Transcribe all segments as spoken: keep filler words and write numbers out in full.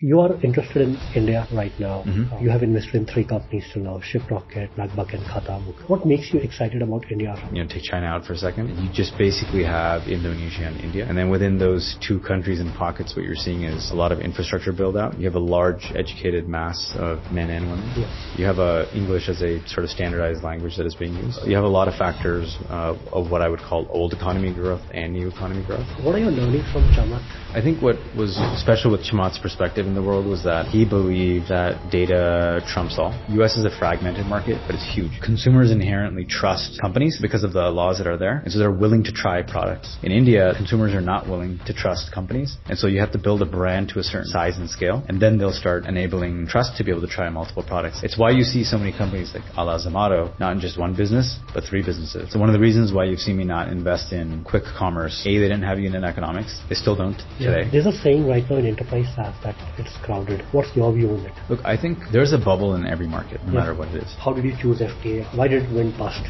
You are interested in India right now. Mm-hmm. Uh, you have invested in three companies till now, ShipRocket, Nagbuck and Khatamuk. What makes you excited about India? You know, take China out for a second. You just basically have Indonesia and India. And then within those two countries and pockets, what you're seeing is a lot of infrastructure build out. You have a large educated mass of men and women. Yes. You have uh, English as a sort of standardized language that is being used. You have a lot of factors uh, of what I would call old economy growth and new economy growth. What are your learnings from Chamath? I think what was special with Chamath's perspective in the world was that he believed that data trumps all. U S is a fragmented market, but it's huge. Consumers inherently trust companies because of the laws that are there, and so they're willing to try products. In India, consumers are not willing to trust companies, and so you have to build a brand to a certain size and scale, and then they'll start enabling trust to be able to try multiple products. It's why you see so many companies like a la Zomato, not in just one business, but three businesses. So one of the reasons why you've seen me not invest in quick commerce, A, they didn't have unit economics. They still don't today. Yeah. There's a saying right now in enterprise SaaS that it's crowded. What's your view on it? Look, I think there's a bubble in every market, no yeah. matter what it is. How did you choose F K A? Why did it win bust?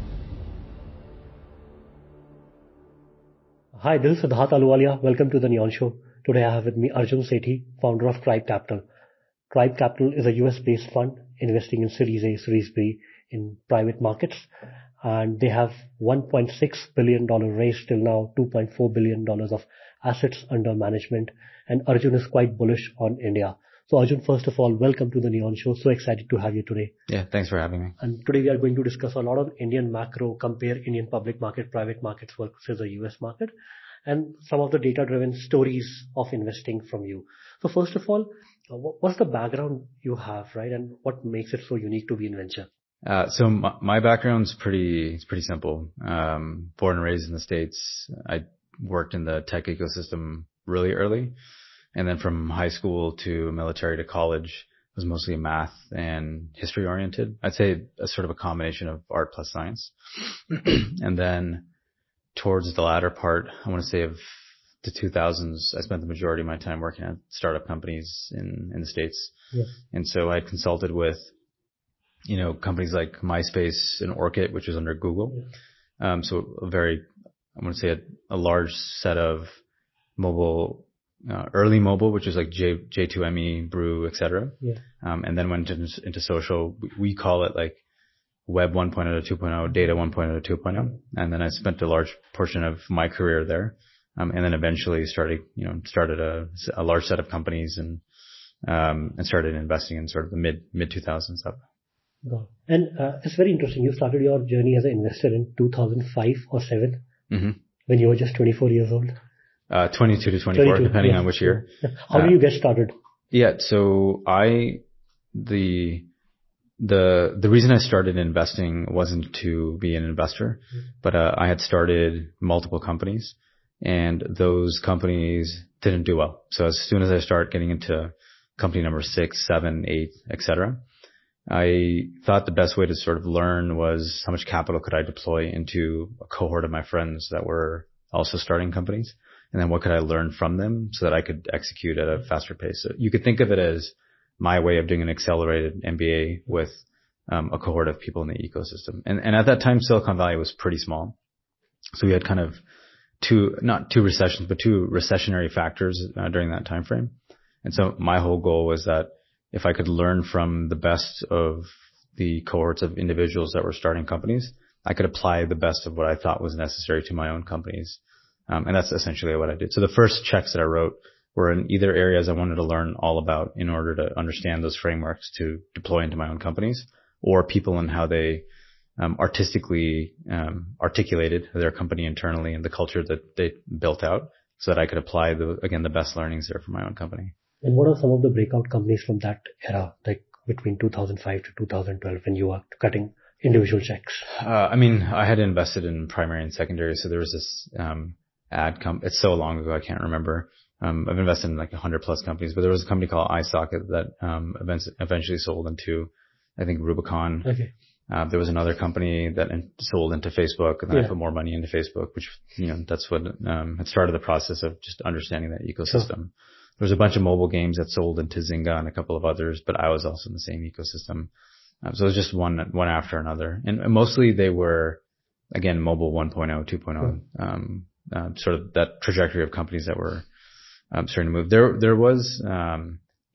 Hi, this is Siddharth Ahluwalia. Welcome to the Neon Show. Today I have with me Arjun Sethi, founder of Tribe Capital. Tribe Capital is a U S-based fund investing in Series A, Series B in private markets. And they have one point six billion dollars raised till now, two point four billion dollars of assets under management. And Arjun is quite bullish on India. So Arjun, first of all, welcome to the Neon Show. So excited to have you today. Yeah, thanks for having me. And today we are going to discuss a lot on Indian macro, compare Indian public market, private markets versus the U S market, and some of the data-driven stories of investing from you. So first of all, what's the background you have, right? And what makes it so unique to be in venture? Uh, so my, my background's pretty, it's pretty simple. Um, born and raised in the States. I worked in the tech ecosystem really early. And then from high school to military to college was mostly math and history oriented. I'd say a sort of a combination of art plus science. And then towards the latter part, I want to say of the two thousands, I spent the majority of my time working at startup companies in, in the States. Yes. And so I consulted with, you know, companies like MySpace and Orkut, which is under Google. Yeah. Um, so a very, I want to say a, a large set of mobile, uh, early mobile, which is like J, J2ME, Brew, et cetera. Yeah. Um, and then went into, into social. We call it like Web one point oh to two point oh, Data one point oh to two point oh. And then I spent a large portion of my career there. Um, and then eventually started, you know, started a, a large set of companies and, um, and started investing in sort of the mid, mid two thousands up. And uh, it's very interesting. You started your journey as an investor in two thousand five or seven, mm-hmm. when you were just twenty-four years old. Uh, twenty-two to twenty-four, twenty-two, depending yes. on which year. How uh, did you get started? Yeah, so I, the, the, the reason I started investing wasn't to be an investor, mm-hmm. but uh, I had started multiple companies and those companies didn't do well. So as soon as I started getting into company number six, seven, eight, et cetera, I thought the best way to sort of learn was how much capital could I deploy into a cohort of my friends that were also starting companies, and then what could I learn from them so that I could execute at a faster pace. So you could think of it as my way of doing an accelerated M B A with um, a cohort of people in the ecosystem. And, and at that time, Silicon Valley was pretty small. So we had kind of two, not two recessions, but two recessionary factors uh, during that time frame. And so my whole goal was that if I could learn from the best of the cohorts of individuals that were starting companies, I could apply the best of what I thought was necessary to my own companies. Um, and that's essentially what I did. So the first checks that I wrote were in either areas I wanted to learn all about in order to understand those frameworks to deploy into my own companies, or people and how they um, artistically um, articulated their company internally and the culture that they built out so that I could apply, the again, the best learnings there for my own company. And what are some of the breakout companies from that era, like between two thousand five to two thousand twelve, when you were cutting individual checks? Uh, I mean, I had invested in primary and secondary, so there was this um, ad comp. It's so long ago, I can't remember. Um, I've invested in like one hundred plus companies, but there was a company called iSocket that um, eventually sold into, I think, Rubicon. Okay. Uh, there was another company that in, sold into Facebook, and then yeah. I put more money into Facebook, which, you know, that's what um, had started the process of just understanding that ecosystem. Sure. There was a bunch of mobile games that sold into Zynga and a couple of others, but I was also in the same ecosystem. Um, so it was just one, one after another. And mostly they were, again, mobile one point oh, two point oh, yeah. um, uh, sort of that trajectory of companies that were um, starting to move. There, there was, um,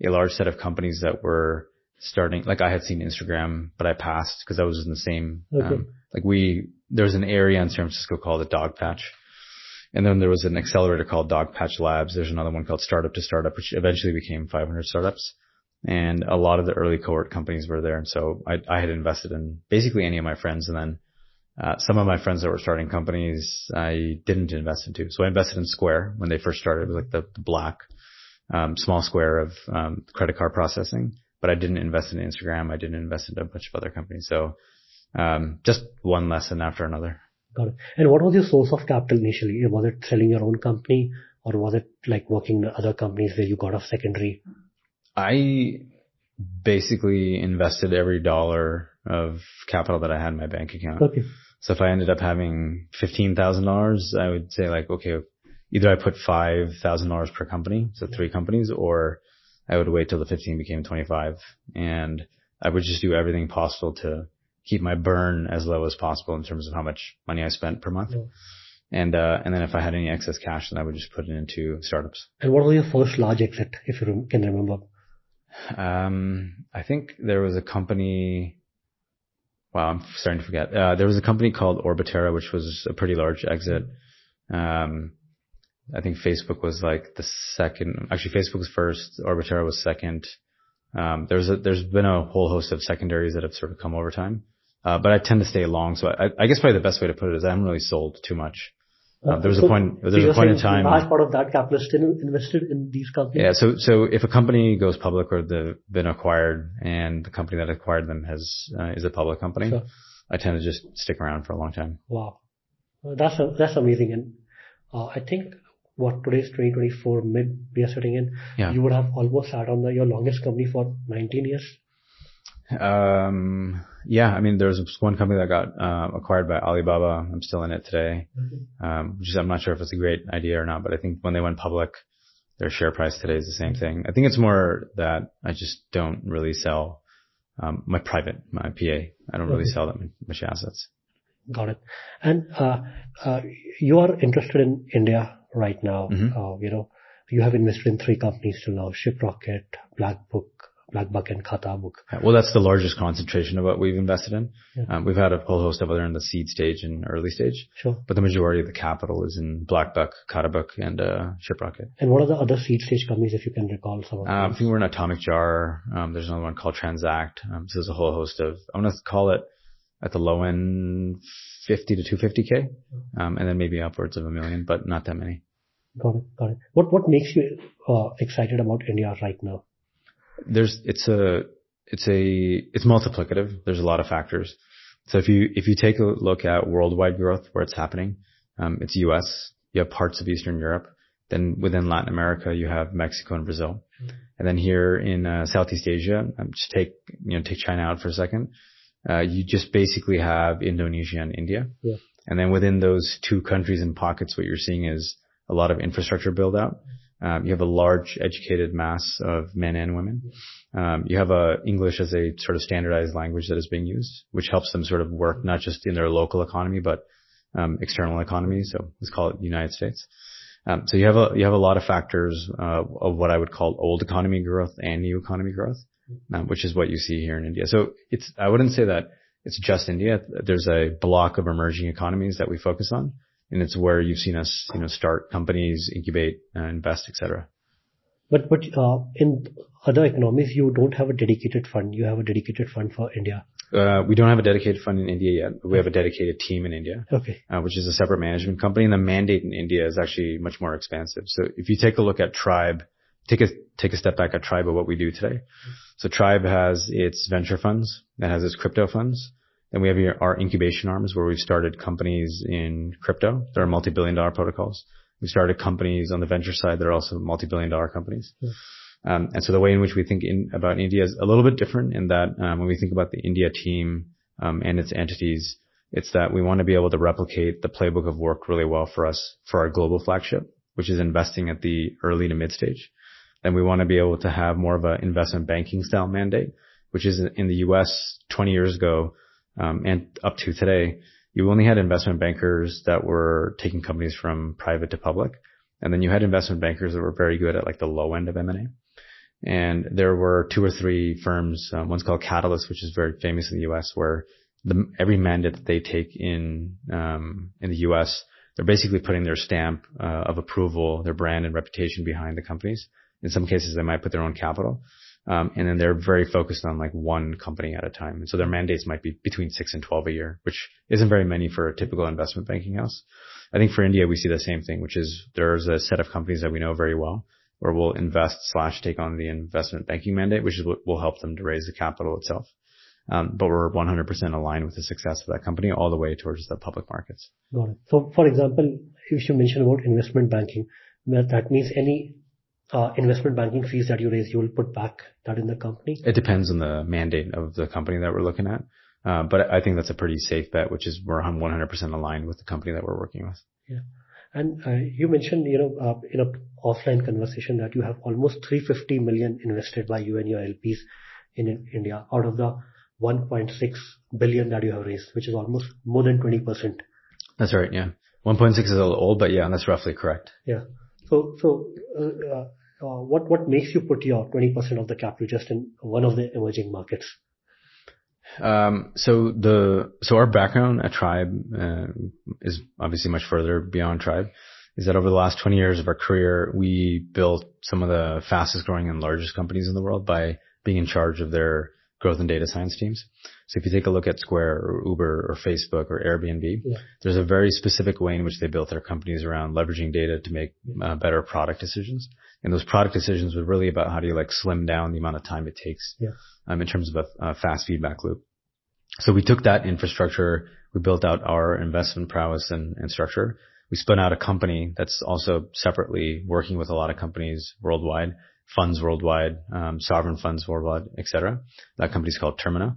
a large set of companies that were starting, like I had seen Instagram, but I passed because I was in the same, Okay. um, like we, there was an area in San Francisco called the Dog Patch. And then there was an accelerator called Dog Patch Labs. There's another one called Startup to Startup, which eventually became five hundred startups. And a lot of the early cohort companies were there. And so I, I had invested in basically any of my friends. And then, uh, some of my friends that were starting companies, I didn't invest into. So I invested in Square when they first started. It was like the, the black, um, small Square of, um, credit card processing, but I didn't invest in Instagram. I didn't invest in a bunch of other companies. So, um, just one lesson after another. Got it. And what was your source of capital initially? Was it selling your own company, or was it like working in other companies where you got a secondary? I basically invested every dollar of capital that I had in my bank account. Okay. So if I ended up having fifteen thousand dollars, I would say like, okay, either I put five thousand dollars per company, so three companies, or I would wait till the fifteen became twenty-five. And I would just do everything possible to keep my burn as low as possible in terms of how much money I spent per month. Yeah. And, uh, and then if I had any excess cash, then I would just put it into startups. And what was your first large exit, if you can remember? Um, I think there was a company, wow, I'm starting to forget. Uh, there was a company called Orbitera, which was a pretty large exit. Um, I think Facebook was like the second, actually Facebook was first, Orbitera was second. Um, there's a, there's been a whole host of secondaries that have sort of come over time. Uh, but I tend to stay long. So I, I guess probably the best way to put it is I haven't really sold too much. Uh, there was so, a point, there was so a point in time. A large part of that capital is still invested in these companies? Yeah. So, so if a company goes public or they've been acquired and the company that acquired them has, uh, is a public company, sure. I tend to just stick around for a long time. Wow. That's, a, that's amazing. And, uh, I think what today's twenty twenty-four mid we are sitting in, yeah. You would have almost sat on the, your longest company for nineteen years. Um, yeah, I mean, there's one company that got, uh, acquired by Alibaba. I'm still in it today. Mm-hmm. Um, which is, I'm not sure if it's a great idea or not, but I think when they went public, their share price today is the same thing. I think it's more that I just don't really sell, um, my private, my P A. I don't really mm-hmm. sell that much assets. Got it. And, uh, uh, you are interested in India right now. Mm-hmm. Uh, you know, you have invested in three companies till now, ShipRocket, BlackBook, BlackBuck and Khatabook. Well, that's the largest concentration of what we've invested in. Yeah. Um, we've had a whole host of other in the seed stage and early stage. Sure. But the majority of the capital is in BlackBuck, Khatabook, and uh, ShipRocket. And what are the other seed stage companies, if you can recall some of them? Um, I think we're in Atomic Jar. Um, there's another one called Transact. Um, so there's a whole host of, I'm going to call it at the low end fifty to two hundred fifty K, um, and then maybe upwards of a million, but not that many. Got it. Got it. What what makes you uh, excited about India right now? There's, it's a, it's a, it's multiplicative. There's a lot of factors. So if you, if you take a look at worldwide growth, where it's happening, um, it's U S, you have parts of Eastern Europe. Then within Latin America, you have Mexico and Brazil. Mm-hmm. And then here in uh, Southeast Asia, um, just take, you know, take China out for a second. Uh, you just basically have Indonesia and India. Yeah. And then within those two countries and pockets, what you're seeing is a lot of infrastructure build out. Um, you have a large educated mass of men and women. Um, you have a English as a sort of standardized language that is being used, which helps them sort of work not just in their local economy, but, um, external economy. So let's call it the United States. Um, so you have a, you have a lot of factors, uh, of what I would call old economy growth and new economy growth, um, which is what you see here in India. So it's, I wouldn't say that it's just India. There's a block of emerging economies that we focus on. And it's where you've seen us, you know, start companies, incubate, uh, invest, et cetera. But, but, uh, in other economies, you don't have a dedicated fund. You have a dedicated fund for India. Uh, we don't have a dedicated fund in India yet. We have a dedicated team in India. Okay. Uh, which is a separate management company. And the mandate in India is actually much more expansive. So if you take a look at Tribe, take a, take a step back at Tribe of what we do today. So Tribe has its venture funds, that has its crypto funds. Then we have here our incubation arms where we've started companies in crypto. There are multi-billion dollar protocols. We started companies on the venture side that are also multi-billion dollar companies. Yeah. Um, and so the way in which we think in, about India is a little bit different in that um, when we think about the India team um, and its entities, it's that we want to be able to replicate the playbook of work really well for us for our global flagship, which is investing at the early to mid stage. Then we want to be able to have more of an investment banking style mandate, which is in the U S twenty years ago. Um, and up to today, you only had investment bankers that were taking companies from private to public. And then you had investment bankers that were very good at like the low end of M and A. And there were two or three firms. Um, one's called Catalyst, which is very famous in the U S, where the, every mandate that they take in um, in the U S, they're basically putting their stamp uh, of approval, their brand and reputation behind the companies. In some cases, they might put their own capital. Um, and then they're very focused on like one company at a time. And so their mandates might be between six and twelve a year, which isn't very many for a typical investment banking house. I think for India, we see the same thing, which is there's a set of companies that we know very well where we'll invest slash take on the investment banking mandate, which is what will help them to raise the capital itself. Um, but we're one hundred percent aligned with the success of that company all the way towards the public markets. Got it. So, for example, if you mention about investment banking, that means any uh, investment banking fees that you raise, you will put back that in the company? It depends on the mandate of the company that we're looking at. Uh, but I think that's a pretty safe bet, which is we're one hundred percent aligned with the company that we're working with. Yeah. And uh, you mentioned, you know, uh, in an offline conversation that you have almost three hundred fifty million invested by you and your L Ps in, in India out of the one point six billion that you have raised, which is almost more than twenty percent. That's right. Yeah. one point six is a little old, but yeah, that's roughly correct. Yeah. So, so, uh, uh, what, what makes you put your twenty percent of the capital just in one of the emerging markets? Um, so the, so our background at Tribe, uh, is obviously much further beyond Tribe, is that over the last twenty years of our career, we built some of the fastest growing and largest companies in the world by being in charge of their growth and data science teams. So if you take a look at Square or Uber or Facebook or Airbnb, yeah. there's a very specific way in which they built their companies around leveraging data to make uh, better product decisions. And those product decisions were really about how do you like slim down the amount of time it takes yeah. um, in terms of a, a fast feedback loop. So we took that infrastructure, we built out our investment prowess and, and structure. We spun out a company that's also separately working with a lot of companies worldwide, funds worldwide, um, sovereign funds worldwide, et cetera. That company's called Termina.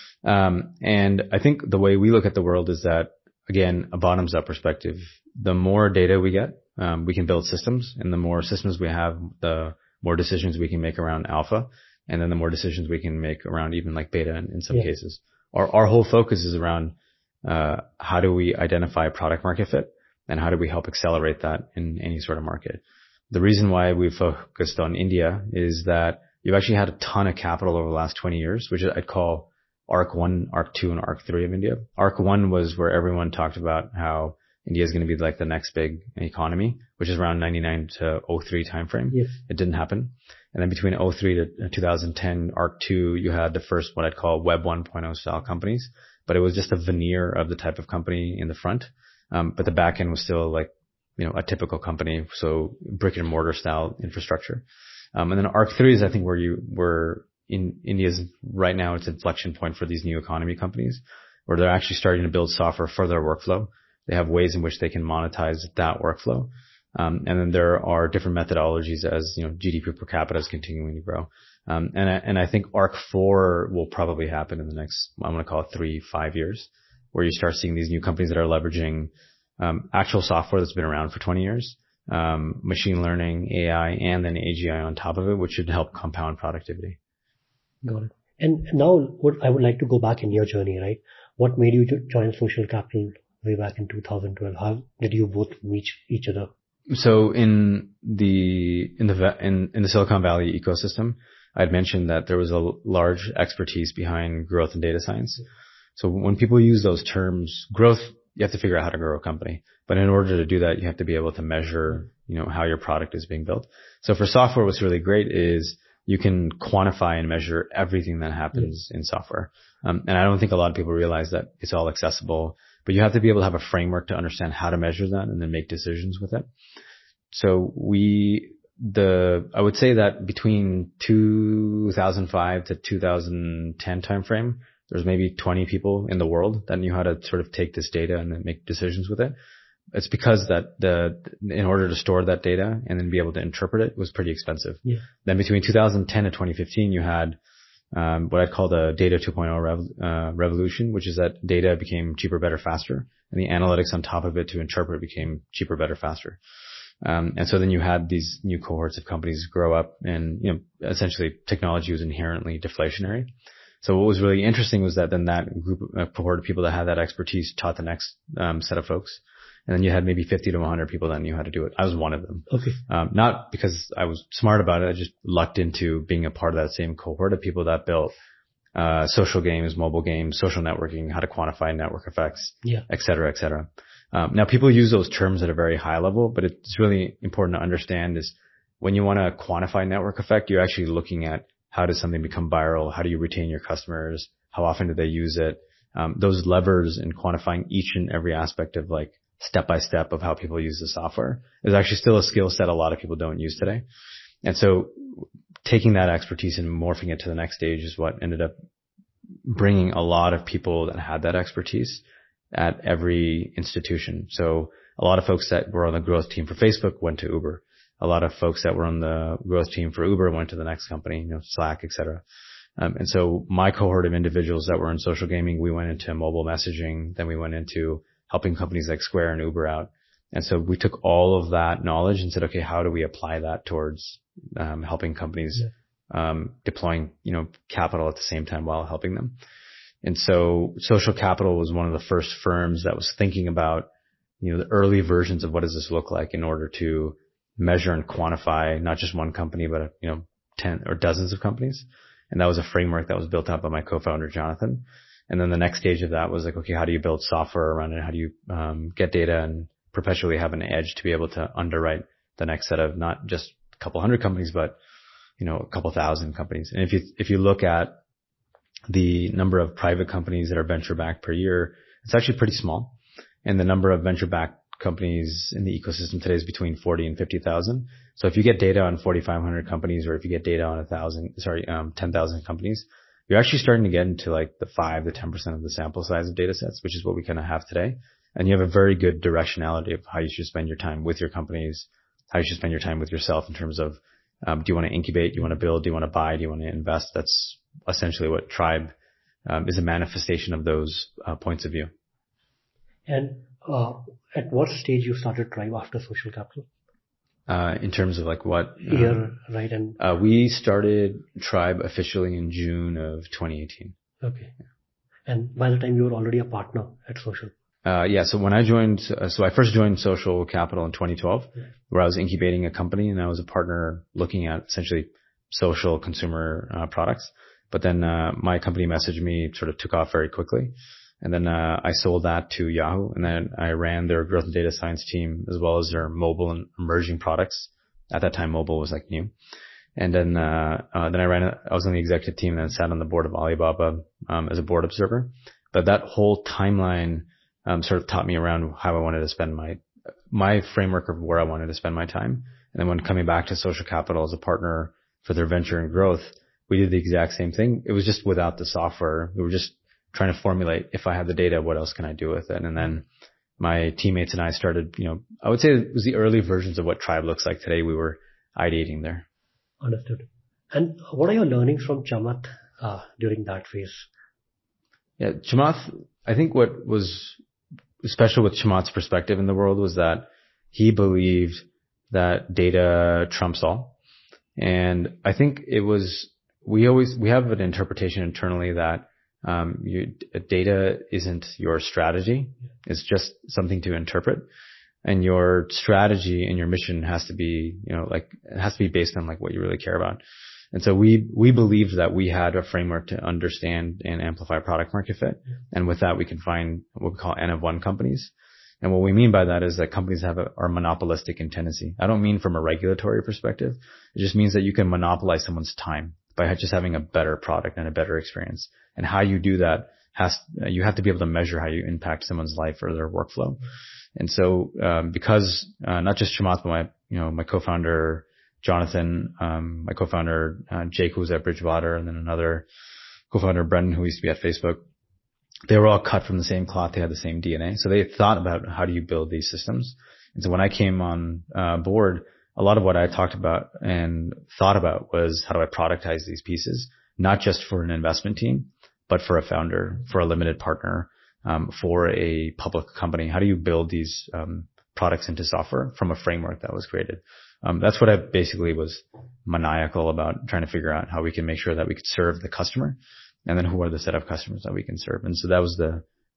Um, and I think the way we look at the world is that, again, a bottoms up perspective. The more data we get, um, we can build systems, and the more systems we have, the more decisions we can make around alpha, and then the more decisions we can make around even like beta in, in some yeah. cases. Our, our whole focus is around, uh, how do we identify product market fit, and how do we help accelerate that in any sort of market. The reason why we focused on India is that you've actually had a ton of capital over the last twenty years, which I'd call Arc one, Arc two, and Arc three of India. Arc one was where everyone talked about how India is going to be like the next big economy, which is around ninety-nine to oh three timeframe. Yes. It didn't happen. And then between oh three to two thousand ten, Arc two, you had the first what I'd call Web one point oh style companies, but it was just a veneer of the type of company in the front. Um, but the back end was still like, you know, a typical company, so brick and mortar style infrastructure. Um, and then Arc three is, I think, where you were in India's right now, it's an inflection point for these new economy companies, where they're actually starting to build software for their workflow. They have ways in which they can monetize that workflow. Um, and then there are different methodologies as, you know, G D P per capita is continuing to grow. Um, and I, and I think Arc four will probably happen in the next, I'm going to call it three, five years, where you start seeing these new companies that are leveraging Um, actual software that's been around for twenty years, um, machine learning, A I, and then A G I on top of it, which should help compound productivity. Got it. And now what I would like to go back in your journey, right? What made you join Social Capital way back in two thousand twelve? How did you both meet each other? So in the, in the, in, in the Silicon Valley ecosystem, I'd mentioned that there was a large expertise behind growth and data science. So when people use those terms, growth, you have to figure out how to grow a company. But in order to do that, you have to be able to measure, you know, how your product is being built. So for software, what's really great is you can quantify and measure everything that happens in software. Um, and I don't think a lot of people realize that it's all accessible, but you have to be able to have a framework to understand how to measure that and then make decisions with it. So we, the, I would say that between two thousand five to two thousand ten timeframe, there's maybe twenty people in the world that knew how to sort of take this data and then make decisions with it. It's because that the, in order to store that data and then be able to interpret it was pretty expensive. Yeah. Then between two thousand ten and twenty fifteen, you had, um, what I'd call the data two point oh rev, uh, revolution, which is that data became cheaper, better, faster, and the analytics on top of it to interpret became cheaper, better, faster. Um, and so then you had these new cohorts of companies grow up, and, you know, essentially technology was inherently deflationary. So what was really interesting was that then that group, uh, cohort of people that had that expertise taught the next um, set of folks. And then you had maybe fifty to one hundred people that knew how to do it. I was one of them. Okay. Um, not because I was smart about it. I just lucked into being a part of that same cohort of people that built uh, social games, mobile games, social networking, how to quantify network effects, yeah. et cetera, et cetera. Um, now people use those terms at a very high level, but it's really important to understand is when you want to quantify network effect, you're actually looking at how does something become viral? How do you retain your customers? How often do they use it? Um, those levers in quantifying each and every aspect of like step by step of how people use the software is actually still a skill set a lot of people don't use today. And so taking that expertise and morphing it to the next stage is what ended up bringing a lot of people that had that expertise at every institution. So a lot of folks that were on the growth team for Facebook went to Uber. A lot of folks that were on the growth team for Uber went to the next company, you know, Slack, et cetera. Um, and so my cohort of individuals that were in social gaming, we went into mobile messaging. Then we went into helping companies like Square and Uber out. And so we took all of that knowledge and said, okay, how do we apply that towards um, helping companies yeah. um, deploying, you know, capital at the same time while helping them? And so Social Capital was one of the first firms that was thinking about, you know, the early versions of what does this look like in order to measure and quantify not just one company, but, you know, ten or dozens of companies. And that was a framework that was built out by my co-founder, Jonathan. And then the next stage of that was like, okay, how do you build software around it? How do you um, get data and perpetually have an edge to be able to underwrite the next set of not just a couple hundred companies, but, you know, a couple thousand companies. And if you, if you look at the number of private companies that are venture backed per year, it's actually pretty small. And the number of venture backed companies in the ecosystem today is between forty and fifty thousand. So if you get data on forty-five hundred companies, or if you get data on a thousand, sorry, um, ten thousand companies, you're actually starting to get into like the five to ten percent of the sample size of data sets, which is what we kind of have today. And you have a very good directionality of how you should spend your time with your companies, how you should spend your time with yourself in terms of, um, do you want to incubate? Do you want to build? Do you want to buy? Do you want to invest? That's essentially what Tribe um, is a manifestation of those uh, points of view. And uh, at what stage you started Tribe after Social Capital? Uh, in terms of like what? Year, um, right? And uh, we started Tribe officially in June of twenty eighteen. Okay. And by the time you were already a partner at Social. Uh, yeah. So when I joined, uh, so I first joined Social Capital in twenty twelve, yeah. where I was incubating a company and I was a partner looking at essentially social consumer uh, products. But then uh, my company messaged me, sort of took off very quickly. And then uh, I sold that to Yahoo, and then I ran their growth and data science team as well as their mobile and emerging products. At that time, mobile was like new. And then uh, uh then I ran. A, I was on the executive team and then sat on the board of Alibaba um, as a board observer. But that whole timeline um, sort of taught me around how I wanted to spend my my framework of where I wanted to spend my time. And then when coming back to Social Capital as a partner for their venture and growth, we did the exact same thing. It was just without the software. We were just trying to formulate, if I have the data, what else can I do with it? And then my teammates and I started, you know, I would say it was the early versions of what Tribe looks like today. We were ideating there. Understood. And what are your learnings from Chamath uh, during that phase? Yeah, Chamath, I think what was special with Chamath's perspective in the world was that he believed that data trumps all. And I think it was, we always, we have an interpretation internally that Um, you, data isn't your strategy. It's just something to interpret. And your strategy and your mission has to be, you know, like, it has to be based on like what you really care about. And so we, we believed that we had a framework to understand and amplify product market fit. Yeah. And with that, we can find what we call N of one companies. And what we mean by that is that companies have a, are monopolistic in tendency. I don't mean from a regulatory perspective. It just means that you can monopolize someone's time by just having a better product and a better experience. And how you do that has, you have to be able to measure how you impact someone's life or their workflow. And so, um, because, uh, not just Chamath, but my, you know, my co-founder, Jonathan, um, my co-founder, uh, Jake, who was at Bridgewater, and then another co-founder, Brendan, who used to be at Facebook, they were all cut from the same cloth. They had the same D N A. So they thought about how do you build these systems. And so when I came on uh, board, a lot of what I talked about and thought about was how do I productize these pieces, not just for an investment team, but for a founder, for a limited partner, um, for a public company. How do you build these um, products into software from a framework that was created? Um, that's what I basically was maniacal about, trying to figure out how we can make sure that we could serve the customer, and then who are the set of customers that we can serve. And so that was the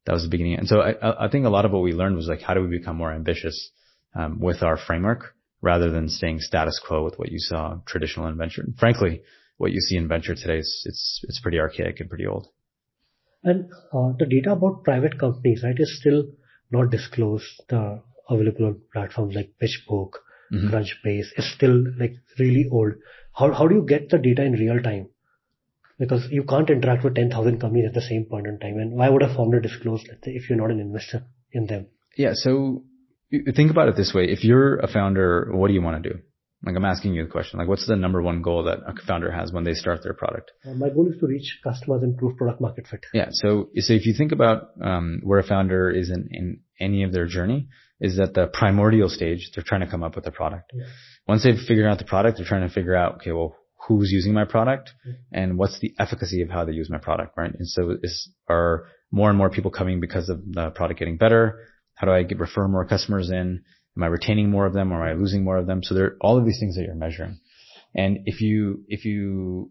that was the beginning. And so I, I think a lot of what we learned was like, how do we become more ambitious um, with our framework rather than staying status quo with what you saw traditional in venture. And frankly, what you see in venture today is it's it's pretty archaic and pretty old. And uh, the data about private companies, right, is still not disclosed. The available on platforms like PitchBook, mm-hmm. Crunchbase is still like really old. How how do you get the data in real time? Because you can't interact with ten thousand companies at the same point in time. And why would a founder disclose, let's say, if you're not an investor in them? Yeah. So think about it this way. If you're a founder, what do you want to do? Like, I'm asking you the question, like, what's the number one goal that a founder has when they start their product? Uh, my goal is to reach customers and prove product market fit. Yeah. So, so if you think about, um, where a founder is in, in any of their journey, is that the primordial stage, they're trying to come up with a product. Yeah. Once they've figured out the product, they're trying to figure out, okay, well, who's using my product and what's the efficacy of how they use my product, right? And so is, are more and more people coming because of the product getting better? How do I get, refer more customers in? Am I retaining more of them or am I losing more of them? So there are all of these things that you're measuring. And if you, if you,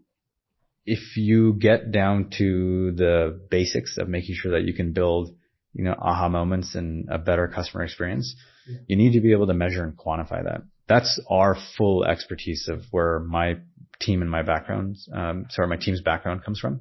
if you get down to the basics of making sure that you can build, you know, aha moments and a better customer experience, yeah. you need to be able to measure and quantify that. That's our full expertise of where my team and my background, um, sorry, my team's background comes from.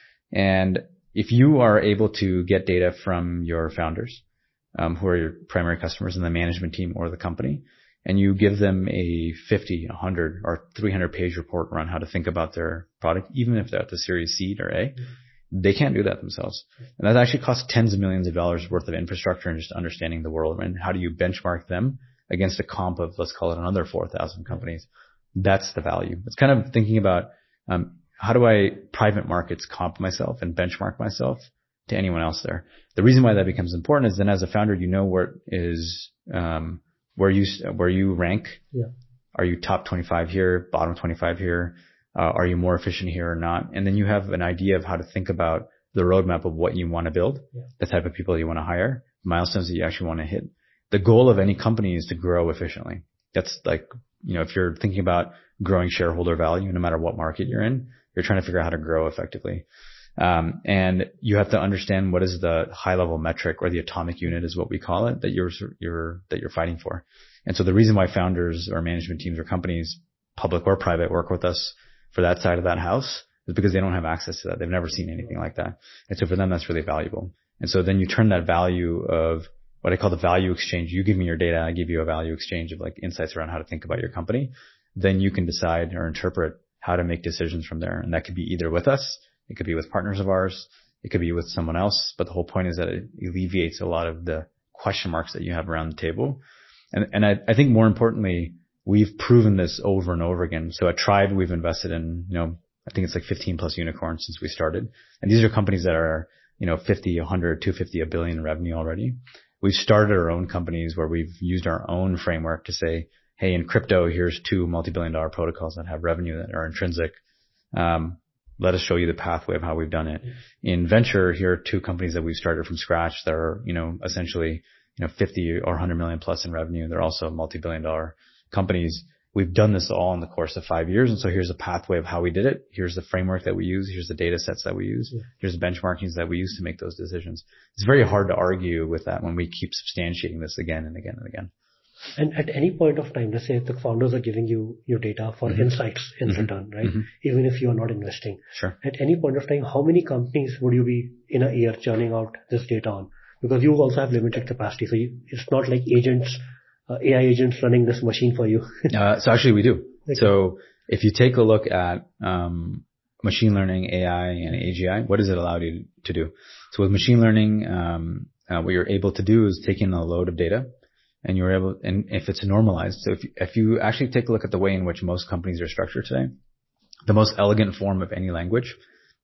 And if you are able to get data from your founders, um, who are your primary customers in the management team or the company, and you give them a fifty, one hundred, or three hundred page report around how to think about their product, even if they're at the series seed or A, mm-hmm. they can't do that themselves. And that actually costs tens of millions of dollars worth of infrastructure and just understanding the world. And how do you benchmark them against a comp of, let's call it another four thousand companies? That's the value. It's kind of thinking about, um, how do I private markets comp myself and benchmark myself to anyone else there? The reason why that becomes important is then as a founder, you know where is, um, where you, where you rank. Yeah. Are you top twenty-five here, bottom twenty-five here? Uh, are you more efficient here or not? And then you have an idea of how to think about the roadmap of what you want to build, yeah. the type of people you want to hire, milestones that you actually want to hit. The goal of any company is to grow efficiently. That's like, you know, if you're thinking about growing shareholder value, no matter what market you're in, you're trying to figure out how to grow effectively. Um, and you have to understand what is the high level metric or the atomic unit is what we call it that you're, you're, that you're fighting for. And so the reason why founders or management teams or companies, public or private, work with us for that side of that house is because they don't have access to that. They've never seen anything like that. And so for them, that's really valuable. And so then you turn that value of what I call the value exchange. You give me your data, I give you a value exchange of like insights around how to think about your company. Then you can decide or interpret how to make decisions from there. And that could be either with us, it could be with partners of ours, it could be with someone else. But the whole point is that it alleviates a lot of the question marks that you have around the table. And, and I, I think more importantly, we've proven this over and over again. So at Tribe, we've invested in, you know, I think it's like fifteen plus unicorns since we started. And these are companies that are, you know, fifty, one hundred, two hundred fifty, a billion in revenue already. We've started our own companies where we've used our own framework to say, hey, in crypto, here's two multi-billion dollar protocols that have revenue that are intrinsic. Um, let us show you the pathway of how we've done it. In venture, here are two companies that we've started from scratch that are, you know, essentially, you know, fifty or one hundred million plus in revenue. They're also multi-billion dollar companies. We've done this all in the course of five years. And so here's a pathway of how we did it. Here's the framework that we use. Here's the data sets that we use. Yeah. Here's the benchmarkings that we use to make those decisions. It's very hard to argue with that when we keep substantiating this again and again and again. And at any point of time, let's say the founders are giving you your data for mm-hmm. insights in mm-hmm. return, right? Mm-hmm. Even if you are not investing. Sure. At any point of time, how many companies would you be in a year churning out this data on? Because you also have limited capacity. So you, it's not like agents, uh, A I agents running this machine for you. uh, so actually we do. Okay. So if you take a look at um, machine learning, A I, and A G I, what does it allow you to do? So with machine learning, um, uh, what you're able to do is take in a load of data. And you're able, and if it's normalized, so if you, if you actually take a look at the way in which most companies are structured today, the most elegant form of any language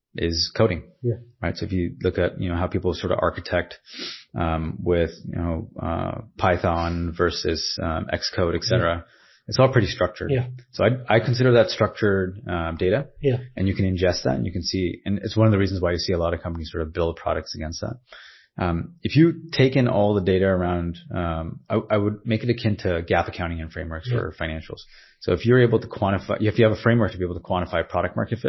is coding. Yeah. Right. So if you look at, you know, how people sort of architect, um, with, you know, uh, Python versus, um, Xcode, et cetera, yeah. it's all pretty structured. Yeah. So I, I consider that structured, um, data. Yeah. And you can ingest that and you can see, and it's one of the reasons why you see a lot of companies sort of build products against that. Um, if you take in all the data around, um, I, I would make it akin to gap accounting and frameworks yeah. for financials. So if you're able to quantify, if you have a framework to be able to quantify product market fit,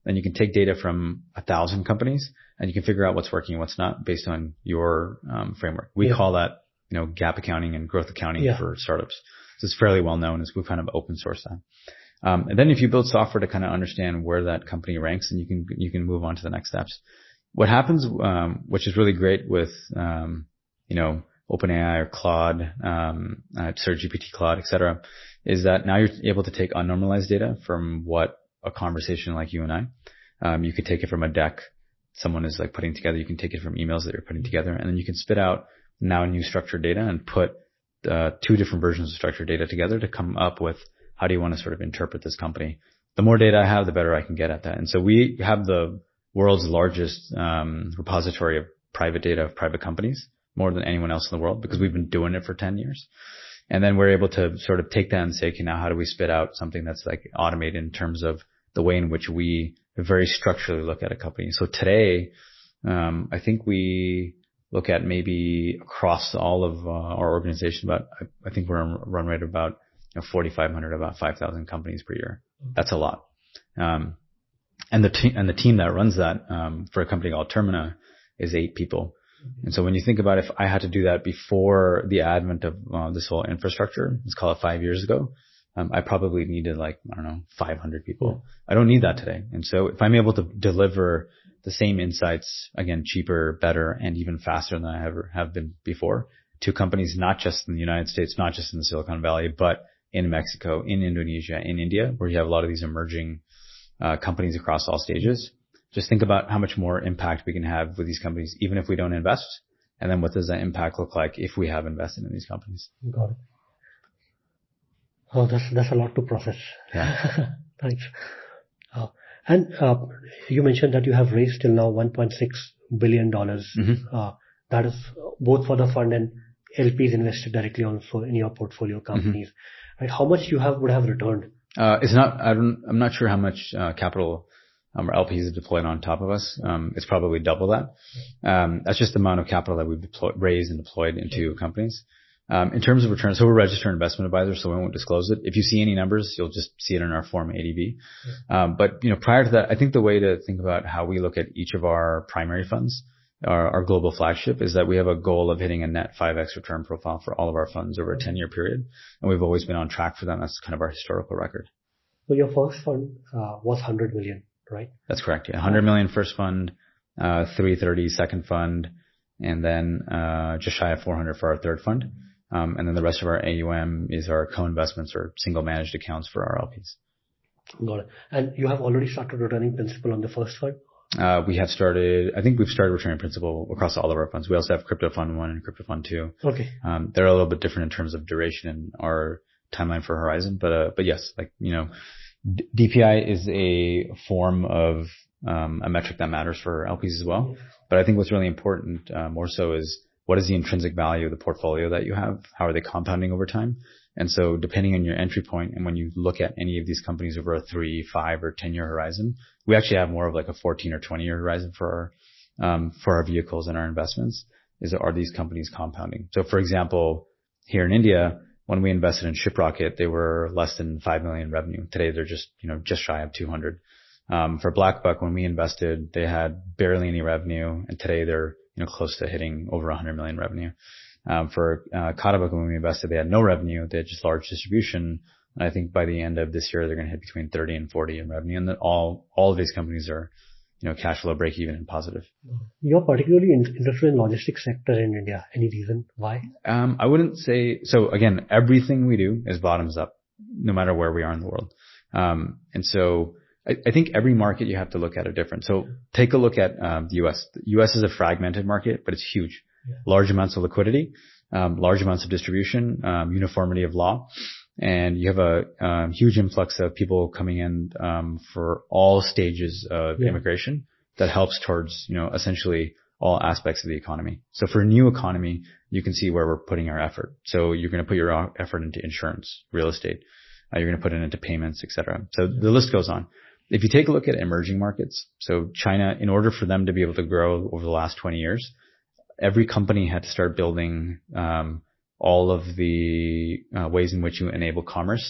then you can take data from a thousand companies and you can figure out what's working and what's not based on your um, framework. We yeah. call that, you know, gap accounting and growth accounting yeah. for startups. So it's fairly well known as we've kind of open sourced that. Um, and then if you build software to kind of understand where that company ranks, and you can, you can move on to the next steps. What happens, um, which is really great with, um, you know, OpenAI or Claude, um, uh, SearchGPT, Claude, et cetera, is that now you're able to take unnormalized data from what a conversation like you and I. Um, you could take it from a deck someone is like putting together. You can take it from emails that you're putting together, and then you can spit out now new structured data and put uh, two different versions of structured data together to come up with how do you want to sort of interpret this company. The more data I have, the better I can get at that. And so we have the world's largest um, repository of private data of private companies, more than anyone else in the world, because we've been doing it for ten years. And then we're able to sort of take that and say, okay, now how do we spit out something that's like automated in terms of the way in which we very structurally look at a company. So today, um, I think we look at maybe across all of uh, our organization, but I, I think we're on run rate of about you know, forty-five hundred, about five thousand companies per year. That's a lot. Um, and the team, and the team that runs that, um, for a company called Termina is eight people. And so when you think about if I had to do that before the advent of uh, this whole infrastructure, let's call it five years ago, um, I probably needed like, I don't know, five hundred people. I don't need that today. And so if I'm able to deliver the same insights, again, cheaper, better, and even faster than I ever have been before to companies, not just in the United States, not just in the Silicon Valley, but in Mexico, in Indonesia, in India, where you have a lot of these emerging uh, companies across all stages. Just think about how much more impact we can have with these companies, even if we don't invest. And then what does that impact look like if we have invested in these companies? Got it. Oh, that's, that's a lot to process. Yeah. Thanks. Uh, and, uh, you mentioned that you have raised till now one point six billion dollars. Mm-hmm. Uh, that is both for the fund and L Ps invested directly also in your portfolio companies. Mm-hmm. Right? How much you have would have returned? Uh, it's not, I don't, I'm not sure how much, uh, capital Um, our L Ps have deployed on top of us. Um, it's probably double that. Um, that's just the amount of capital that we've deployed, raised and deployed into companies. Um, in terms of returns, so we're a registered investment advisor, so we won't disclose it. If you see any numbers, you'll just see it in our Form A D V. Um, but, you know, prior to that, I think the way to think about how we look at each of our primary funds, our, our global flagship, is that we have a goal of hitting a net five X return profile for all of our funds over a ten year period. And we've always been on track for that. And that's kind of our historical record. So your first fund, uh, was one hundred million. Right? That's correct. Yeah. one hundred million first fund, uh, three thirty second fund, and then, uh, just shy of four hundred for our third fund. Um, and then the rest of our A U M is our co-investments or single managed accounts for our L Ps. Got it. And you have already started returning principal on the first fund? Uh, we have started, I think we've started returning principal across all of our funds. We also have crypto fund one and crypto fund two. Okay. Um, they're a little bit different in terms of duration and our timeline for Horizon, but, uh, but yes, like, you know, D P I is a form of um, a metric that matters for L Ps as well. But I think what's really important uh, more so is what is the intrinsic value of the portfolio that you have? How are they compounding over time? And so depending on your entry point and when you look at any of these companies over a three, five, or ten year horizon, we actually have more of like a fourteen or twenty year horizon for our, um, for our vehicles and our investments. Is are these companies compounding? So for example, here in India, when we invested in Shiprocket, they were less than five million revenue. Today, they're just, you know, just shy of two hundred. Um, for BlackBuck, when we invested, they had barely any revenue, and today they're, you know, close to hitting over one hundred million revenue. Um, for, uh, Katabook, when we invested, they had no revenue. They had just large distribution. And I think by the end of this year, they're going to hit between thirty and forty in revenue. And that all, all of these companies are, you know, cash flow break even and positive. You're particularly interested in logistics sector in India. Any reason why? Um, I wouldn't say, so again, everything we do is bottoms up, no matter where we are in the world. Um, and so I, I think every market you have to look at are different. So take a look at, um, the U S. The U S is a fragmented market, but it's huge. Yeah. Large amounts of liquidity, um, large amounts of distribution, um, uniformity of law. And you have a um, huge influx of people coming in um, for all stages of yeah. immigration that helps towards, you know, essentially all aspects of the economy. So for a new economy, you can see where we're putting our effort. So you're going to put your effort into insurance, real estate. Uh, you're going to put it into payments, et cetera. So the list goes on. If you take a look at emerging markets, so China, in order for them to be able to grow over the last twenty years, every company had to start building um all of the uh, ways in which you enable commerce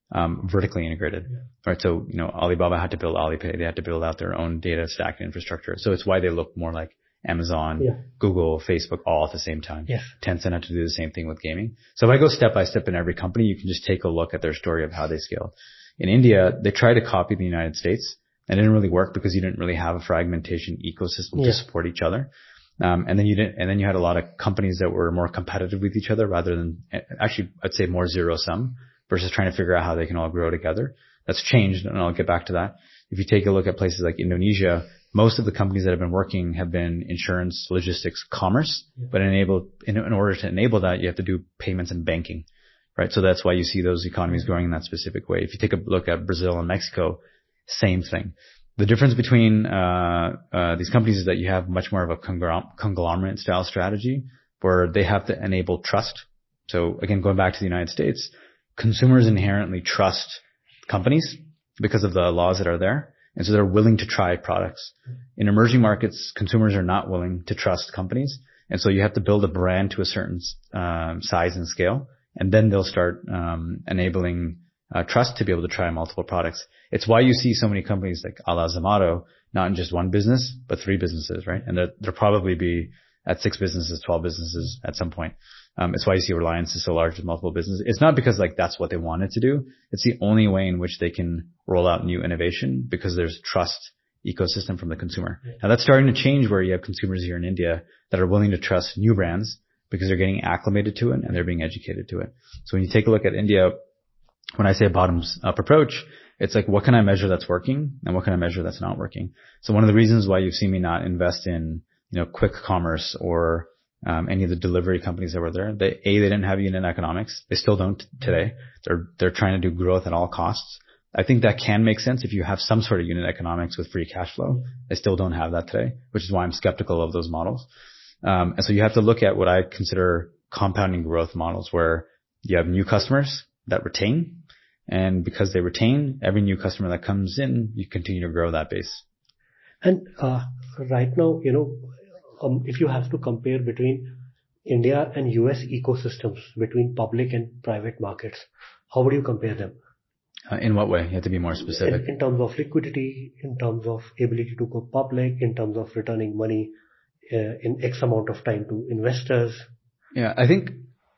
um, vertically integrated, yeah. right? So, you know, Alibaba had to build Alipay. They had to build out their own data stack and infrastructure. So it's why they look more like Amazon, yeah. Google, Facebook, all at the same time. Yes. Tencent had to do the same thing with gaming. So if I go step by step in every company, you can just take a look at their story of how they scaled. In India, they tried to copy the United States. It didn't really work because you didn't really have a fragmentation ecosystem yeah. to support each other. Um, and then you didn't, and then you had a lot of companies that were more competitive with each other rather than, actually, I'd say more zero sum versus trying to figure out how they can all grow together. That's changed, and I'll get back to that. If you take a look at places like Indonesia, most of the companies that have been working have been insurance, logistics, commerce, yeah. but enable, in, in order to enable that, you have to do payments and banking, right? So that's why you see those economies growing in that specific way. If you take a look at Brazil and Mexico, same thing. The difference between uh, uh these companies is that you have much more of a conglomerate style strategy where they have to enable trust. So again, going back to the United States, consumers inherently trust companies because of the laws that are there, and so they're willing to try products. In emerging markets, consumers are not willing to trust companies, and so you have to build a brand to a certain um, size and scale, and then they'll start um enabling Uh, trust to be able to try multiple products. It's why you see so many companies like a la Zomato, not in just one business, but three businesses, right? And there, there'll probably be at six businesses, twelve businesses at some point. Um, it's why you see Reliance is so large with multiple businesses. It's not because like that's what they wanted to do. It's the only way in which they can roll out new innovation because there's trust ecosystem from the consumer. Yeah. Now that's starting to change where you have consumers here in India that are willing to trust new brands because they're getting acclimated to it and they're being educated to it. So when you take a look at India, when I say a bottoms-up approach, it's like, what can I measure that's working and what can I measure that's not working? So one of the reasons why you've seen me not invest in, you know, quick commerce or um, any of the delivery companies that were there, they, A, they didn't have unit economics. They still don't today. They're, they're trying to do growth at all costs. I think that can make sense if you have some sort of unit economics with free cash flow. They still don't have that today, which is why I'm skeptical of those models. Um, and so you have to look at what I consider compounding growth models where you have new customers that retain, and because they retain, every new customer that comes in, you continue to grow that base. And uh, right now, you know, um, if you have to compare between India and U S ecosystems, between public and private markets, how would you compare them? Uh, in what way? You have to be more specific. In, in terms of liquidity, in terms of ability to go public, in terms of returning money uh, in X amount of time to investors. Yeah, I think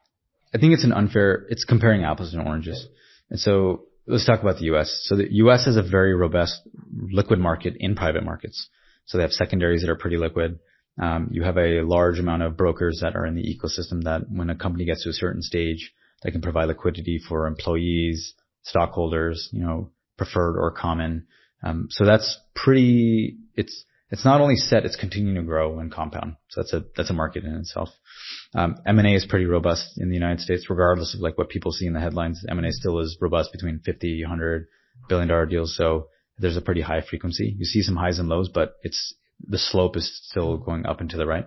I think it's an unfair. It's comparing apples and oranges. And so let's talk about the U S. So the U S has a very robust liquid market in private markets. So they have secondaries that are pretty liquid. Um, you have a large amount of brokers that are in the ecosystem that when a company gets to a certain stage, they can provide liquidity for employees, stockholders, you know, preferred or common. Um, so that's pretty, it's, it's not only set, it's continuing to grow and compound. So that's a, that's a market in itself. Um, M and A is pretty robust in the United States, regardless of like what people see in the headlines. M and A still is robust between fifty, one hundred billion dollar deals. So there's a pretty high frequency. You see some highs and lows, but it's, the slope is still going up and to the right.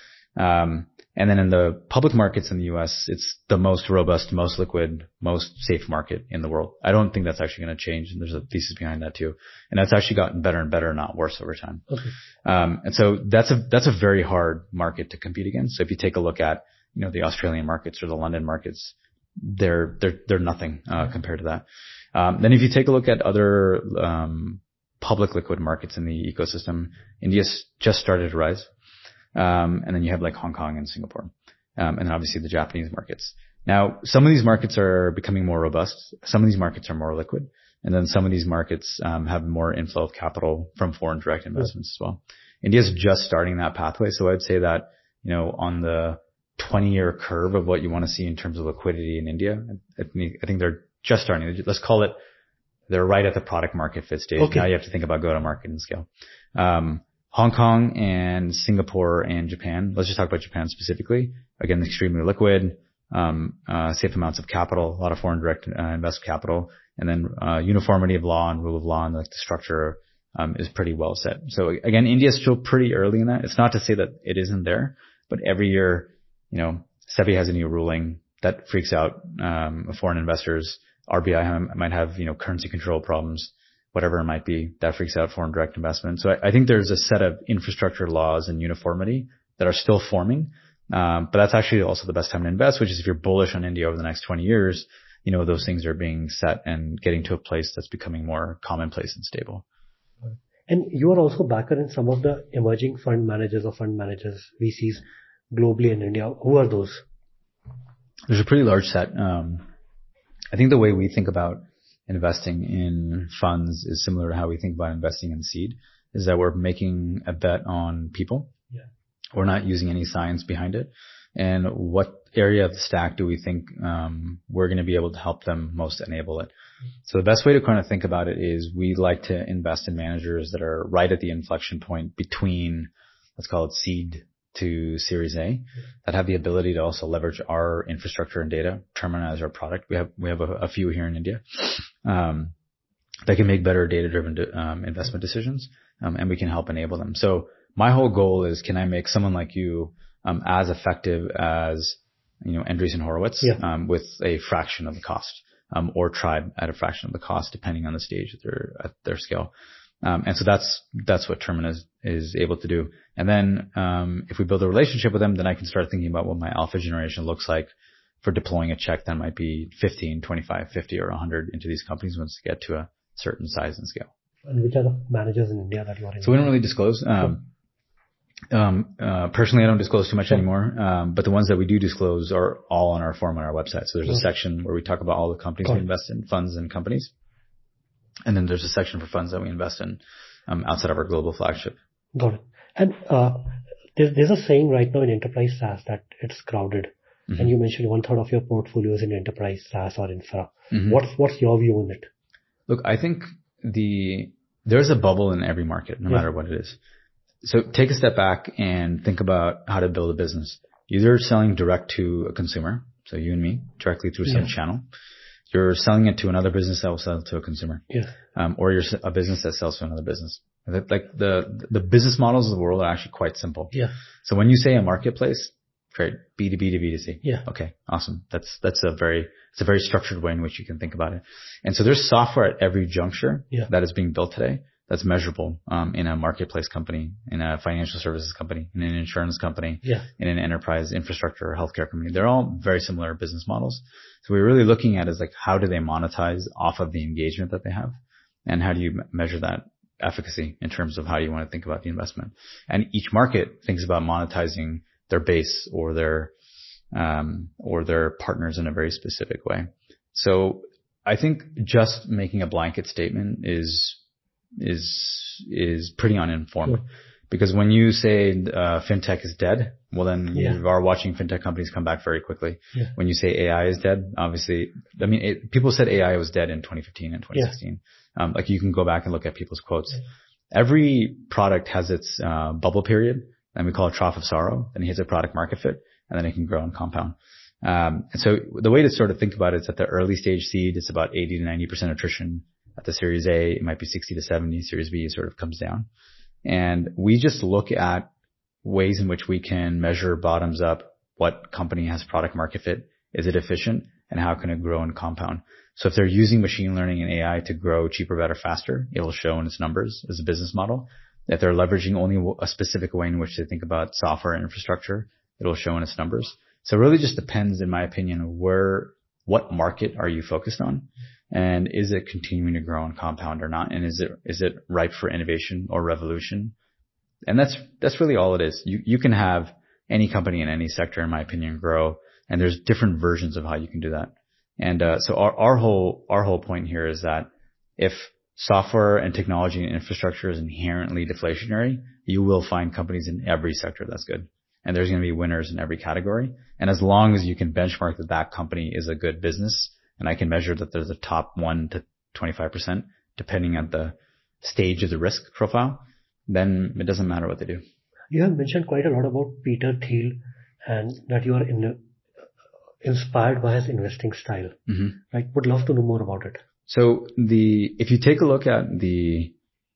Um, and then in the public markets in the U S, it's the most robust, most liquid, most safe market in the world. I don't think that's actually going to change. And there's a thesis behind that too. And that's actually gotten better and better, not worse over time. Okay. Um, and so that's a, that's a very hard market to compete against. So if you take a look at, you know, the Australian markets or the London markets, they're, they're, they're nothing, uh, compared to that. Um, then if you take a look at other, um, public liquid markets in the ecosystem, India's just started to rise. Um, and then you have like Hong Kong and Singapore. Um, and then obviously the Japanese markets. Now, some of these markets are becoming more robust. Some of these markets are more liquid. And then some of these markets, um, have more inflow of capital from foreign direct investments as well. India's just starting that pathway. So I'd say that, you know, on the twenty year curve of what you want to see in terms of liquidity in India, I think, I think they're just starting. Let's call it, they're right at the product market fit stage. Okay. Now you have to think about go to market and scale. Um, Hong Kong and Singapore and Japan. Let's just talk about Japan specifically. Again, extremely liquid, um, uh, safe amounts of capital, a lot of foreign direct uh, invest capital, and then uh, uniformity of law and rule of law and like the structure um, is pretty well set. So again, India is still pretty early in that. It's not to say that it isn't there, but every year, you know, SEBI has a new ruling that freaks out um, foreign investors. R B I might have, you know, currency control problems. Whatever it might be, that freaks out foreign direct investment. So I, I think there's a set of infrastructure laws and uniformity that are still forming. Um, but that's actually also the best time to invest, which is if you're bullish on India over the next twenty years, you know, those things are being set and getting to a place that's becoming more commonplace and stable. And you are also backer in some of the emerging fund managers or fund managers, V Cs, globally in India. Who are those? There's a pretty large set. Um, I think the way we think about investing in funds is similar to how we think about investing in seed, is that we're making a bet on people. Yeah. We're not using any science behind it. And what area of the stack do we think um, we're going to be able to help them most enable it? So the best way to kind of think about it is we like to invest in managers that are right at the inflection point between, let's call it seed to Series A, that have the ability to also leverage our infrastructure and data, Termina as our product. We have we have a, a few here in India um, that can make better data-driven um, investment decisions, um, and we can help enable them. So my whole goal is, can I make someone like you um, as effective as, you know, Andreessen Horowitz yeah. um, with a fraction of the cost? Um, or Tribe at a fraction of the cost, depending on the stage at their at their scale. Um, and so that's that's what Termina is, is able to do. And then um, if we build a relationship with them, then I can start thinking about what my alpha generation looks like for deploying a check that might be fifteen, twenty-five, fifty, or one hundred into these companies once they get to a certain size and scale. And which are the managers in India that you are in? So we don't really disclose. Um, Um, uh, personally, I don't disclose too much sure. anymore. Um, but the ones that we do disclose are all on our forum on our website. So there's a section where we talk about all the companies Got we invest in, funds and companies. And then there's a section for funds that we invest in, um, outside of our global flagship. Got it. And, uh, there's, there's a saying right now in enterprise SaaS that it's crowded. Mm-hmm. And you mentioned one third of your portfolio is in enterprise SaaS or infra. Mm-hmm. What's, what's your view on it? Look, I think the, there's a bubble in every market, no yeah. matter what it is. So take a step back and think about how to build a business. Either selling direct to a consumer, so you and me, directly through some yeah. channel. You're selling it to another business that will sell it to a consumer. Yeah. Um, or you're a business that sells to another business. Like the, the business models of the world are actually quite simple. Yeah. So when you say a marketplace, great, B two B to B two C. Yeah. Okay, awesome. That's, that's a very, it's a very structured way in which you can think about it. And so there's software at every juncture yeah. that is being built today that's measurable, um, in a marketplace company, in a financial services company, in an insurance company, yeah. in an enterprise infrastructure or healthcare company. They're all very similar business models. So we're really looking at is like, how do they monetize off of the engagement that they have? And how do you measure that efficacy in terms of how you want to think about the investment? And each market thinks about monetizing their base or their, um, or their partners in a very specific way. So I think just making a blanket statement is, is is pretty uninformed. Sure. Because when you say uh, fintech is dead, well then yeah. you are watching fintech companies come back very quickly. Yeah. When you say A I is dead, obviously, I mean, it, people said A I was dead in twenty fifteen and twenty sixteen. Yeah. Um, like you can go back and look at people's quotes. Yeah. Every product has its uh, bubble period, and we call it trough of sorrow. Then it hits a product market fit, and then it can grow and compound. Um, and so the way to sort of think about it is at the early stage seed, it's about eighty to ninety percent attrition. At the Series A, it might be sixty to seventy. Series B sort of comes down. And we just look at ways in which we can measure bottoms up what company has product market fit. Is it efficient? And how can it grow and compound? So if they're using machine learning and A I to grow cheaper, better, faster, it'll show in its numbers as a business model. If they're leveraging only a specific way in which they think about software and infrastructure, it'll show in its numbers. So it really just depends, in my opinion, where, what market are you focused on? And is it continuing to grow and compound or not? And is it, is it ripe for innovation or revolution? And that's, that's really all it is. You, you can have any company in any sector, in my opinion, grow. And there's different versions of how you can do that. And, uh, so our, our whole, our whole point here is that if software and technology and infrastructure is inherently deflationary, you will find companies in every sector that's good. And there's going to be winners in every category. And as long as you can benchmark that that company is a good business, and I can measure that there's a top one to twenty-five percent, depending on the stage of the risk profile, then it doesn't matter what they do. You have mentioned quite a lot about Peter Thiel and that you are in, inspired by his investing style. Mm-hmm. Right? Would love to know more about it. So the, if you take a look at the,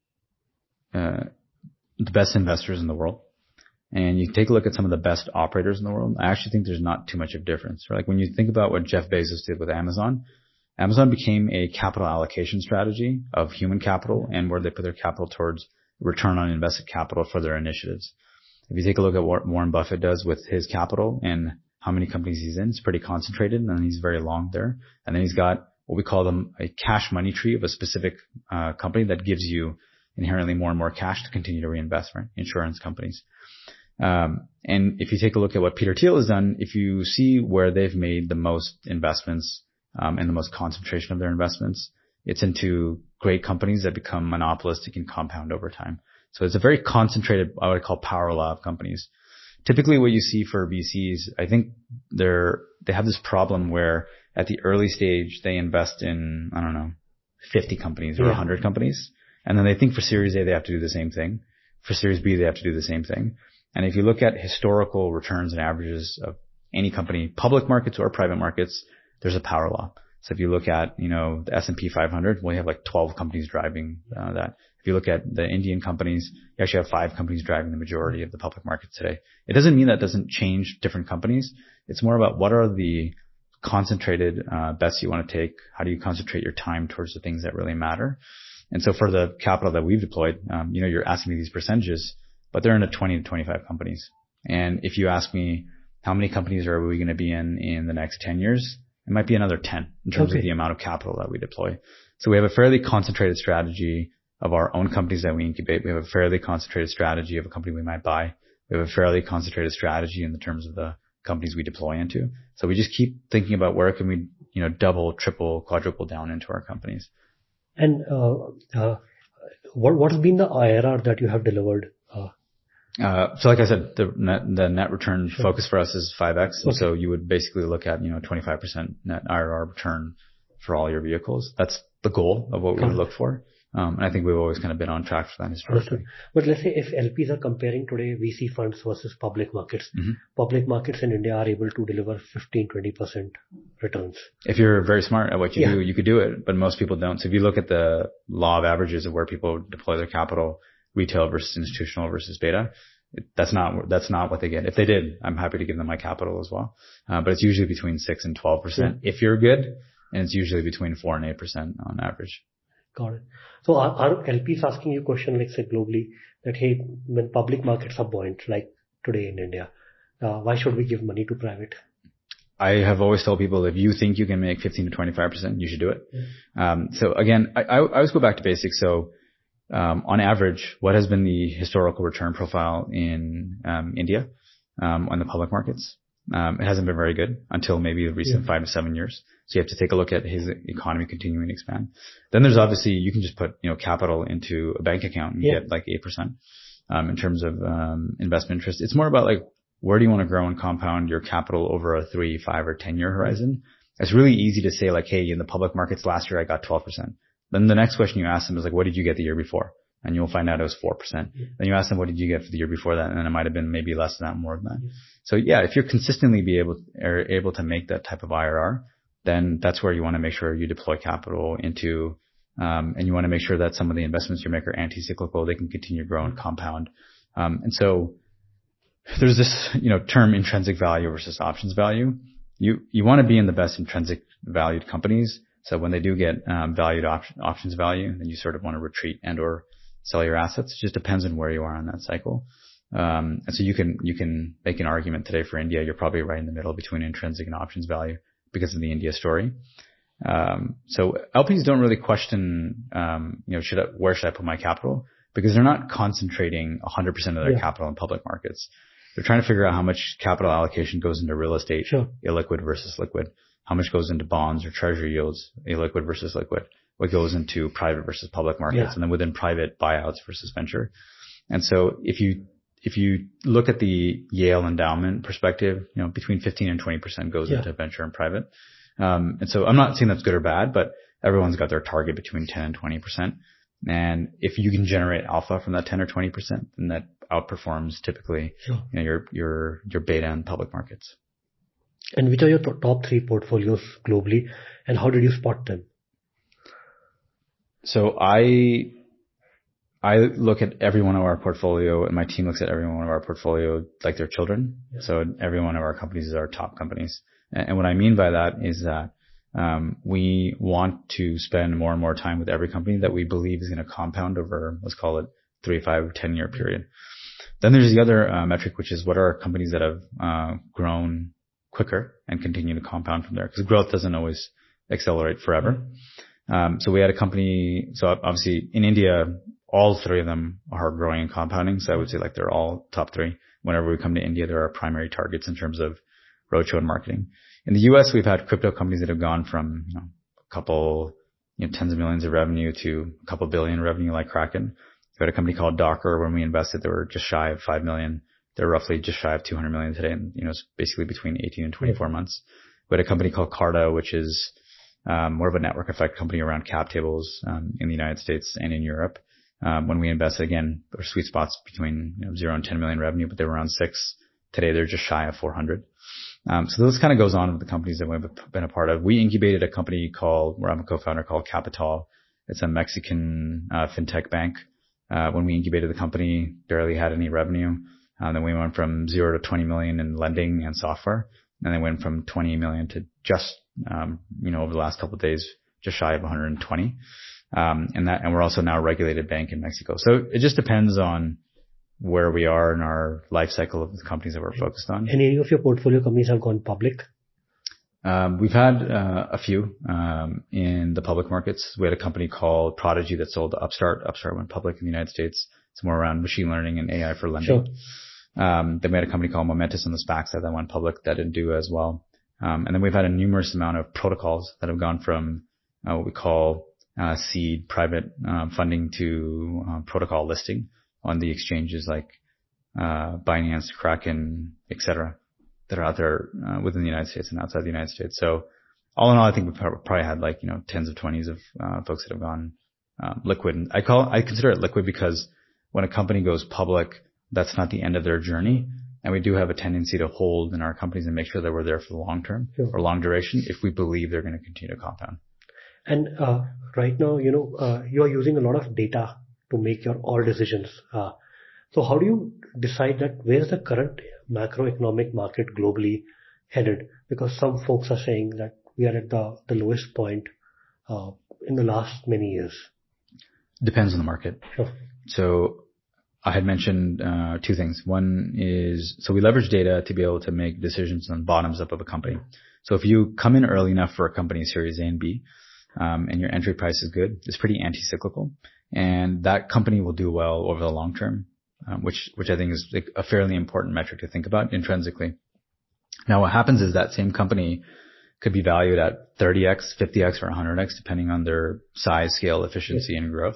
uh, the best investors in the world, and you take a look at some of the best operators in the world, I actually think there's not too much of a difference. Like when you think about what Jeff Bezos did with Amazon, Amazon became a capital allocation strategy of human capital and where they put their capital towards return on invested capital for their initiatives. If you take a look at what Warren Buffett does with his capital and how many companies he's in. It's pretty concentrated, and he's very long there. And then he's got what we call them a cash money tree of a specific uh, company that gives you inherently more and more cash to continue to reinvest, right? Insurance companies. Um, and if you take a look at what Peter Thiel has done, if you see where they've made the most investments um, and the most concentration of their investments, it's into great companies that become monopolistic and compound over time. So it's a very concentrated, I would call power law of companies. Typically what you see for V Cs, I think they're, they have this problem where at the early stage, they invest in, I don't know, fifty companies or yeah. one hundred companies. And then they think for Series A, they have to do the same thing. For Series B, they have to do the same thing. And if you look at historical returns and averages of any company, public markets or private markets, there's a power law. So if you look at, you know, the S and P five hundred, well, you have like twelve companies driving uh, that. If you look at the Indian companies, you actually have five companies driving the majority of the public markets today. It doesn't mean that doesn't change different companies. It's more about what are the concentrated uh, bets you want to take? How do you concentrate your time towards the things that really matter? And so for the capital that we've deployed, um, you know, you're asking me these percentages, but they're in the twenty to twenty-five companies. And if you ask me how many companies are we going to be in in the next ten years, it might be another ten in terms okay. of the amount of capital that we deploy. So we have a fairly concentrated strategy of our own companies that we incubate. We have a fairly concentrated strategy of a company we might buy. We have a fairly concentrated strategy in the terms of the companies we deploy into. So we just keep thinking about where can we, you know, double, triple, quadruple down into our companies. And uh, uh, what what has been the I R R that you have delivered? Uh, uh, so like I said, the net, the net return sure. focus for us is five X. Okay. So you would basically look at, you know, twenty-five percent net I R R return for all your vehicles. That's the goal of what we would look for. Um, and I think we've always kind of been on track for that historically. But let's say if L Ps are comparing today V C funds versus public markets, mm-hmm. public markets in India are able to deliver fifteen to twenty percent returns. If you're very smart at what you yeah. do, you could do it, but most people don't. So if you look at the law of averages of where people deploy their capital, retail versus institutional versus beta, that's not, that's not what they get. If they did, I'm happy to give them my capital as well. Uh, but it's usually between six and twelve percent yeah. if you're good, and it's usually between four and eight percent on average. Got it. So are, are L Ps asking you a question, like say globally, that hey, when public markets are buoyant, like today in India, uh, why should we give money to private? I have always told people if you think you can make fifteen to twenty-five percent, you should do it. Yeah. Um, so again, I, I, I always go back to basics. So um, on average, what has been the historical return profile in um, India um, on the public markets? Um, it hasn't been very good until maybe the recent yeah. five to seven years. So you have to take a look at his economy continuing to expand. Then there's obviously, you can just put, you know, capital into a bank account and yeah. get like eight percent, um, in terms of, um, investment interest. It's more about like, where do you want to grow and compound your capital over a three, five or ten year horizon? Mm-hmm. It's really easy to say like, hey, in the public markets last year, I got twelve percent. Then the next question you ask them is like, what did you get the year before? And you'll find out it was four percent. Mm-hmm. Then you ask them, what did you get for the year before that? And then it might have been maybe less than that, more than that. Mm-hmm. So yeah, if you're consistently be able, are able to make that type of I R R, then that's where you want to make sure you deploy capital into, um, and you want to make sure that some of the investments you make are anti-cyclical. They can continue to grow and compound. Um, and so there's this, you know, term intrinsic value versus options value. You, you want to be in the best intrinsic valued companies. So when they do get, um, valued op- options value, then you sort of want to retreat and or sell your assets. It just depends on where you are on that cycle. Um, and so you can, you can make an argument today for India. You're probably right in the middle between intrinsic and options value because of the India story. Um, so L Ps don't really question, um, you know, should I, where should I put my capital? Because they're not concentrating one hundred percent of their yeah. capital in public markets. They're trying to figure out how much capital allocation goes into real estate, sure. illiquid versus liquid. How much goes into bonds or treasury yields, illiquid versus liquid. What goes into private versus public markets, yeah. and then within private buyouts versus venture. And so if you, if you look at the Yale endowment perspective, you know, between fifteen and twenty percent goes yeah. into venture and private. Um, and so I'm not saying that's good or bad, but everyone's got their target between ten and twenty percent. And if you can generate alpha from that ten or twenty percent, then that outperforms typically, sure. you know, your, your, your beta in public markets. And which are your top three portfolios globally, and how did you spot them? So I, I look at every one of our portfolio, and my team looks at every one of our portfolio like they're children. Yeah. So every one of our companies is our top companies. And, and what I mean by that is that um, we want to spend more and more time with every company that we believe is going to compound over, let's call it three, five, ten year period. Then there's the other uh, metric, which is what are companies that have uh, grown quicker and continue to compound from there, because growth doesn't always accelerate forever. Um, so we had a company, so obviously in India, all three of them are growing and compounding. So I would say like they're all top three. Whenever we come to India, they're our primary targets in terms of roadshow and marketing. In the U S, we've had crypto companies that have gone from, you know, a couple, you know, tens of millions of revenue to a couple billion revenue like Kraken. We had a company called Docker. When we invested, they were just shy of five million. They're roughly just shy of two hundred million today. And, you know, it's basically between eighteen and twenty-four mm-hmm. months. We had a company called Carta, which is, um, more of a network effect company around cap tables, um, in the United States and in Europe. Um, when we invested, again, our sweet spots between, you know, zero and ten million revenue, but they were around six. Today, they're just shy of four hundred. Um, so this kind of goes on with the companies that we've been a part of. We incubated a company called, where I'm a co-founder, called Capital. It's a Mexican, uh, fintech bank. Uh, when we incubated the company, barely had any revenue. Um, then we went from zero to twenty million in lending and software. And then went from twenty million to just, um, you know, over the last couple of days, just shy of one hundred twenty. Um, and that, and we're also now a regulated bank in Mexico. So it just depends on where we are in our life cycle of the companies that we're focused on. Any of your portfolio companies have gone public? Um, we've had, uh, a few, um, in the public markets. We had a company called Prodigy that sold to Upstart. Upstart went public in the United States. It's more around machine learning and A I for lending. Sure. Um, then we had a company called Momentus on the SPAC side that went public that didn't do as well. Um, and then we've had a numerous amount of protocols that have gone from, uh, what we call, uh, seed private, um, funding to, uh, protocol listing on the exchanges like, uh, Binance, Kraken, et cetera, that are out there, uh, within the United States and outside the United States. So all in all, I think we've probably had like, you know, tens of twenties of, uh, folks that have gone, um, liquid. And I call, I consider it liquid because when a company goes public, that's not the end of their journey. And we do have a tendency to hold in our companies and make sure that we're there for the long term sure. or long duration if we believe they're going to continue to compound. And, uh, right now, you know, uh, you are using a lot of data to make your all decisions. Uh, so how do you decide that where's the current macroeconomic market globally headed? Because some folks are saying that we are at the, the lowest point, uh, in the last many years. Depends on the market. Sure. So I had mentioned, uh, two things. One is, so we leverage data to be able to make decisions on bottoms up of a company. So if you come in early enough for a company series A and B, um, and your entry price is good, it's pretty anti-cyclical. And that company will do well over the long term, um, which, which I think is like a fairly important metric to think about intrinsically. Now what happens is that same company could be valued at thirty X, fifty X, or one hundred X, depending on their size, scale, efficiency, and growth.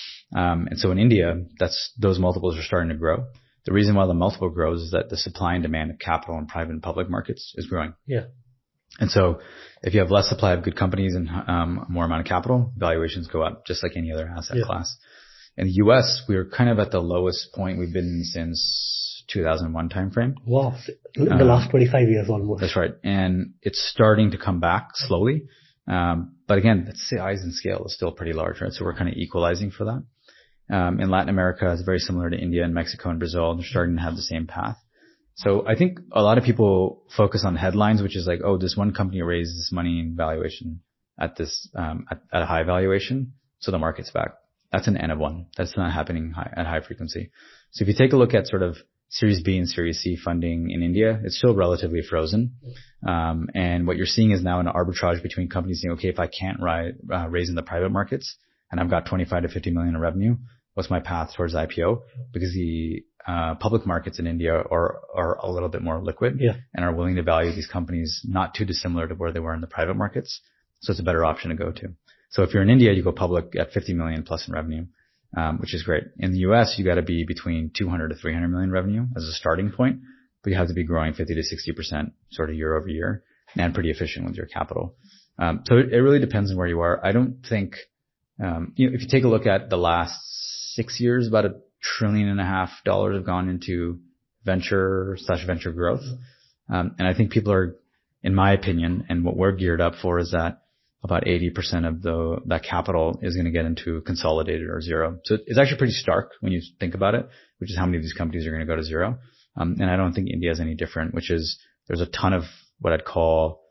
Um, and so in India, that's, those multiples are starting to grow. The reason why the multiple grows is that the supply and demand of capital in private and public markets is growing. Yeah. And so if you have less supply of good companies and, um, more amount of capital, valuations go up just like any other asset yeah. class. In the U S, we were kind of at the lowest point we've been since two thousand one timeframe. Wow. In the um, last twenty-five years almost. That's right. And it's starting to come back slowly. Um, but again, the size and scale is still pretty large, right? So we're kind of equalizing for that. Um, in Latin America, it's very similar to India and Mexico and Brazil. They're starting to have the same path. So I think a lot of people focus on headlines, which is like, oh, this one company raised this money in valuation at this, um, at, at a high valuation. So the market's back. That's an N of one. That's not happening high, at high frequency. So if you take a look at sort of Series B and Series C funding in India, it's still relatively frozen. Um, and what you're seeing is now an arbitrage between companies saying, okay, if I can't ri- uh, raise in the private markets and I've got twenty-five to fifty million in revenue, what's my path towards I P O? Because the uh public markets in India are are a little bit more liquid yeah. and are willing to value these companies not too dissimilar to where they were in the private markets. So it's a better option to go to. So if you're in India, you go public at fifty million plus in revenue, um, which is great. In the U S, you got to be between two hundred to three hundred million revenue as a starting point, but you have to be growing fifty to sixty percent sort of year over year and pretty efficient with your capital. Um, so it, it really depends on where you are. I don't think, um, you know, if you take a look at the last six years, about a trillion and a half dollars have gone into venture slash venture growth. Um, and I think people are, in my opinion, and what we're geared up for is that about eighty percent of the, that capital is going to get into consolidated or zero. So it's actually pretty stark when you think about it, which is how many of these companies are going to go to zero. Um, and I don't think India is any different, which is there's a ton of what I'd call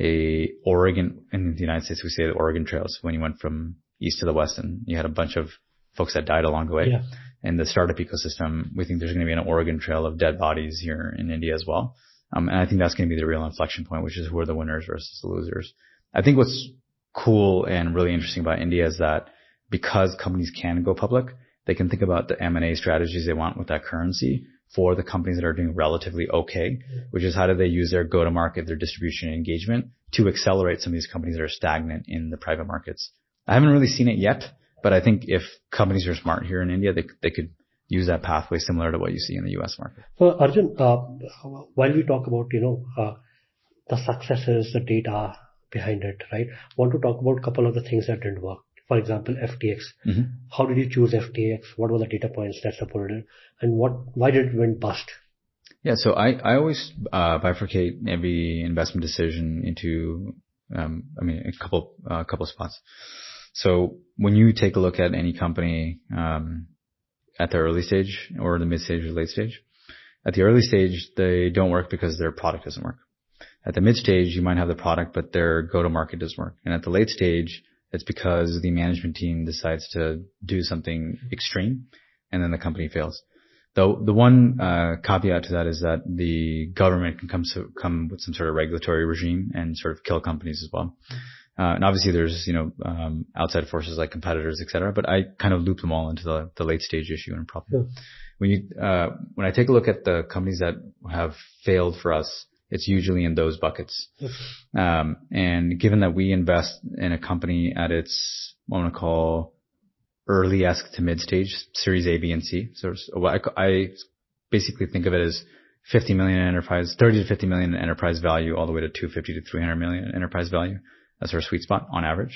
a Oregon, in the United States, we say the Oregon trails when you went from east to the west and you had a bunch of folks that died along the way. Yeah. In the startup ecosystem, we think there's going to be an Oregon trail of dead bodies here in India as well. Um, and I think that's going to be the real inflection point, which is who are the winners versus the losers. I think what's cool and really interesting about India is that because companies can go public, they can think about the M and A strategies they want with that currency for the companies that are doing relatively okay, which is how do they use their go-to-market, their distribution and engagement to accelerate some of these companies that are stagnant in the private markets. I haven't really seen it yet, but I think if companies are smart here in India, they they could use that pathway similar to what you see in the U S market. So Arjun, uh, while we talk about, you know, uh, the successes, the data behind it, right? I want to talk about a couple of the things that didn't work. For example, F T X. Mm-hmm. How did you choose F T X? What were the data points that supported it? And what, why did it went bust? Yeah, so I, I always uh, bifurcate every investment decision into, um, I mean, a couple, a uh, couple spots. So when you take a look at any company, um, at the early stage or the mid stage or late stage, at the early stage, they don't work because their product doesn't work. At the mid stage, you might have the product, but their go-to-market doesn't work. And at the late stage, it's because the management team decides to do something extreme and then the company fails. Though the one uh, caveat to that is that the government can come so, come with some sort of regulatory regime and sort of kill companies as well. Uh, and obviously there's, you know, um, outside forces like competitors, et cetera, but I kind of loop them all into the, the late stage issue and problem. Yeah. When you, uh, when I take a look at the companies that have failed for us, it's usually in those buckets. Okay. Um, and given that we invest in a company at its, what I want to call early-esque to mid-stage, series A, B, and C. So I, I basically think of it as fifty million in enterprise, thirty to fifty million in enterprise value, all the way to two hundred fifty to three hundred million in enterprise value. That's our sweet spot on average.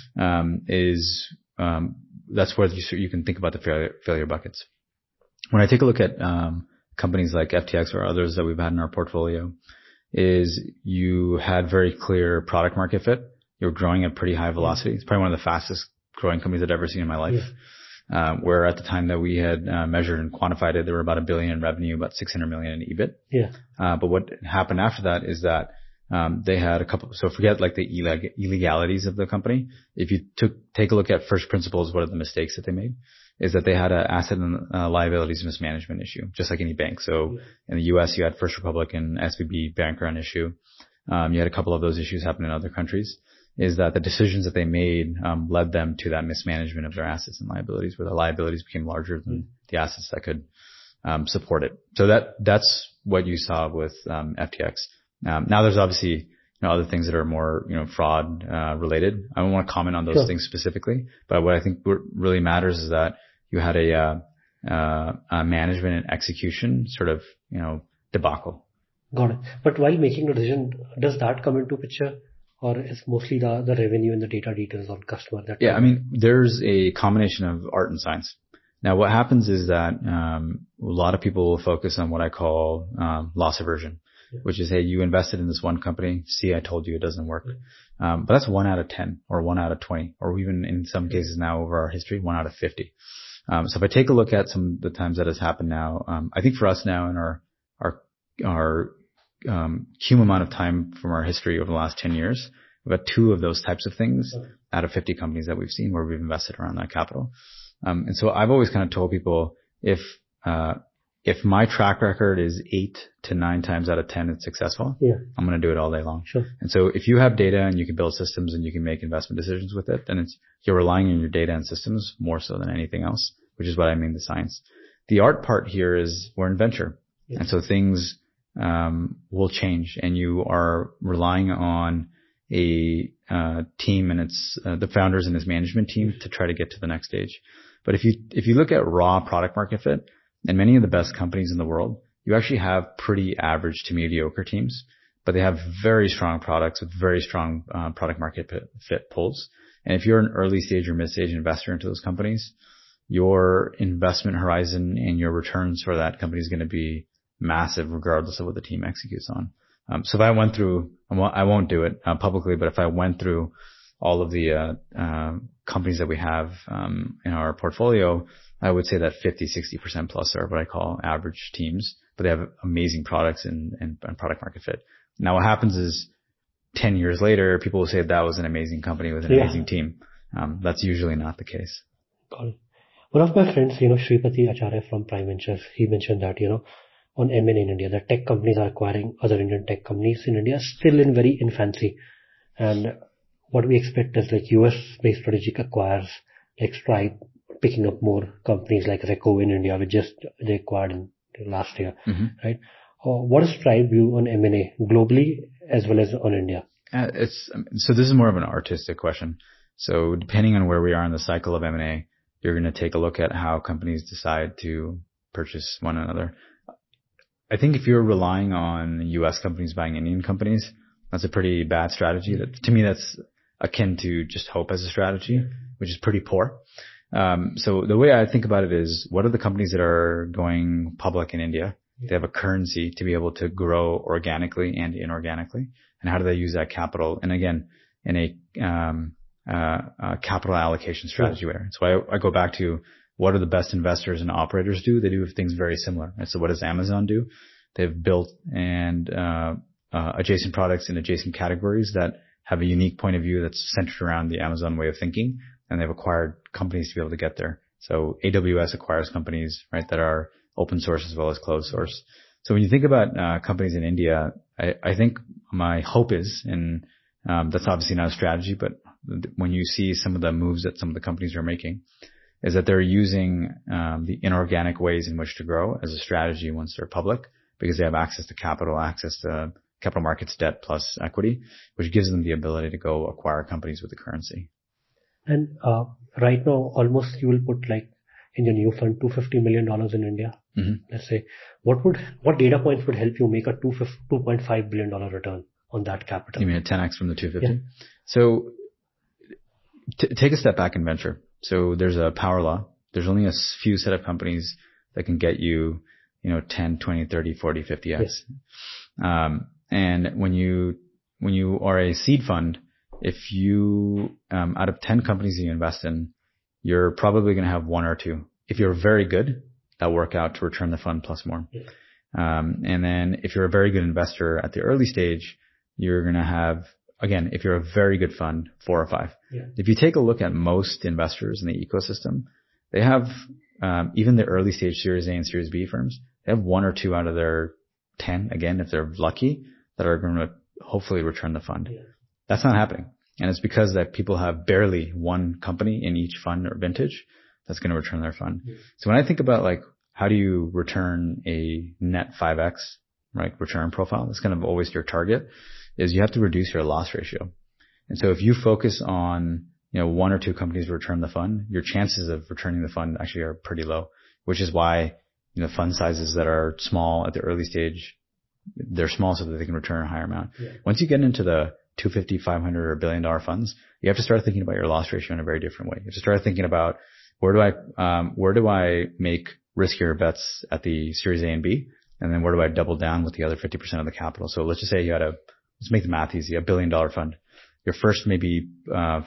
Um, is, um, that's where you, you can think about the failure, failure buckets. When I take a look at, um, companies like F T X or others that we've had in our portfolio, is you had very clear product market fit. You're growing at pretty high velocity. It's probably one of the fastest growing companies I've ever seen in my life. Yeah. Uh, where at the time that we had uh, measured and quantified it, there were about a billion in revenue, about six hundred million in E B I T. Yeah. Uh, but what happened after that is that um, they had a couple. So forget like the illeg- illegalities of the company. If you took take a look at first principles, what are the mistakes that they made? Is that they had an asset and uh, liabilities mismanagement issue, just like any bank. So yeah. In the U S, you had First Republic and S V B bank run issue. Um, you had a couple of those issues happen in other countries. Is that the decisions that they made um, led them to that mismanagement of their assets and liabilities, where the liabilities became larger than the assets that could um, support it. So that that's what you saw with um, F T X. Um, now there's obviously you know other things that are more you know fraud uh, related. I don't want to comment on those sure. things specifically, but what I think really matters is that you had a, uh, uh, a management and execution sort of you know debacle. Got it. But while making a decision, does that come into picture? Or is mostly the, the revenue and the data details on customer? That yeah, I mean, there's a combination of art and science. Now, what happens is that um, a lot of people will focus on what I call um, loss aversion, yeah. which is, hey, you invested in this one company. See, I told you it doesn't work. Yeah. Um, but that's one out of ten or one out of twenty, or even in some yeah. cases now over our history, one out of fifty. Um, so if I take a look at some of the times that has happened now, um, I think for us now in our our our Um, cumulative amount of time from our history over the last ten years. We've got two of those types of things okay. out of fifty companies that we've seen where we've invested around that capital. Um, and so I've always kind of told people if, uh, if my track record is eight to nine times out of ten it's successful, yeah. I'm going to do it all day long. Sure. And so if you have data and you can build systems and you can make investment decisions with it, then it's, you're relying on your data and systems more so than anything else, which is what I mean the science. The art part here is we're in venture. Yeah. And so things, um, will change and you are relying on a, uh, team and its, uh, the founders and his management team to try to get to the next stage. But if you, if you look at raw product market fit and many of the best companies in the world, you actually have pretty average to mediocre teams, but they have very strong products with very strong, uh, product market fit pulls. And if you're an early stage or mid stage investor into those companies, your investment horizon and your returns for that company is going to be massive regardless of what the team executes on. Um, so if I went through, I won't do it uh, publicly, but if I went through all of the uh, uh, companies that we have um, in our portfolio, I would say that fifty, sixty percent plus are what I call average teams, but they have amazing products and, and, and product market fit. Now what happens is ten years later, people will say that was an amazing company with an yeah. amazing team. Um, that's usually not the case. Got it. One of my friends, you know, Shripati Acharya from Prime Ventures, he mentioned that, you know, on M and A in India. The tech companies are acquiring other Indian tech companies in India, still in very infancy. And what we expect is like U S-based strategic acquires like Stripe picking up more companies like Reco in India, which just they acquired in last year, mm-hmm. right? Uh, what is Stripe view on M and A globally as well as on India? Uh, it's so this is more of an artistic question. So depending on where we are in the cycle of M and A, you're going to take a look at how companies decide to purchase one another. I think if you're relying on U S companies buying Indian companies, that's a pretty bad strategy. That, to me, that's akin to just hope as a strategy, which is pretty poor. Um, so the way I think about it is, what are the companies that are going public in India? They have a currency to be able to grow organically and inorganically. And how do they use that capital? And again, in a, um, uh, uh capital allocation strategy way. So I, I go back to, what do the best investors and operators do? They do things very similar. And so what does Amazon do? They've built and, uh, uh, adjacent products in adjacent categories that have a unique point of view that's centered around the Amazon way of thinking. And they've acquired companies to be able to get there. So A W S acquires companies, right, that are open source as well as closed source. So when you think about uh, companies in India, I, I think my hope is, and um, that's obviously not a strategy, but when you see some of the moves that some of the companies are making, is that they're using um, the inorganic ways in which to grow as a strategy once they're public, because they have access to capital, access to capital markets debt plus equity, which gives them the ability to go acquire companies with the currency. And uh, right now, almost you will put like in your new fund two hundred fifty million dollars in India. Mm-hmm. Let's say, what would what data points would help you make a two point five billion dollars return on that capital? You mean a ten x from the two hundred fifty? Yeah. So t- take a step back in venture. So there's a power law. There's only a few set of companies that can get you, you know, ten, twenty, thirty, forty, fifty x. Yes. Um, and when you when you are a seed fund, if you um, out of ten companies that you invest in, you're probably going to have one or two. If you're very good, that work out to return the fund plus more. Yeah. Um, and then if you're a very good investor at the early stage, you're going to have, again, if you're a very good fund, four or five. Yeah. If you take a look at most investors in the ecosystem, they have, um, even the early stage Series A and Series B firms, they have one or two out of their ten, again, if they're lucky, that are going to hopefully return the fund. Yeah. That's not happening. And it's because that people have barely one company in each fund or vintage that's going to return their fund. Yeah. So when I think about like, how do you return a net five x, right, return profile? That's kind of always your target, is you have to reduce your loss ratio. And so if you focus on, you know, one or two companies to return the fund, your chances of returning the fund actually are pretty low, which is why, you know, fund sizes that are small at the early stage, they're small so that they can return a higher amount. Yeah. Once you get into the two hundred fifty, five hundred, or billion dollar funds, you have to start thinking about your loss ratio in a very different way. You have to start thinking about, where do I, um, where do I make riskier bets at the Series A and B? And then where do I double down with the other fifty percent of the capital? So let's just say you had a, let's make the math easy, a billion dollar fund. Your first maybe, uh,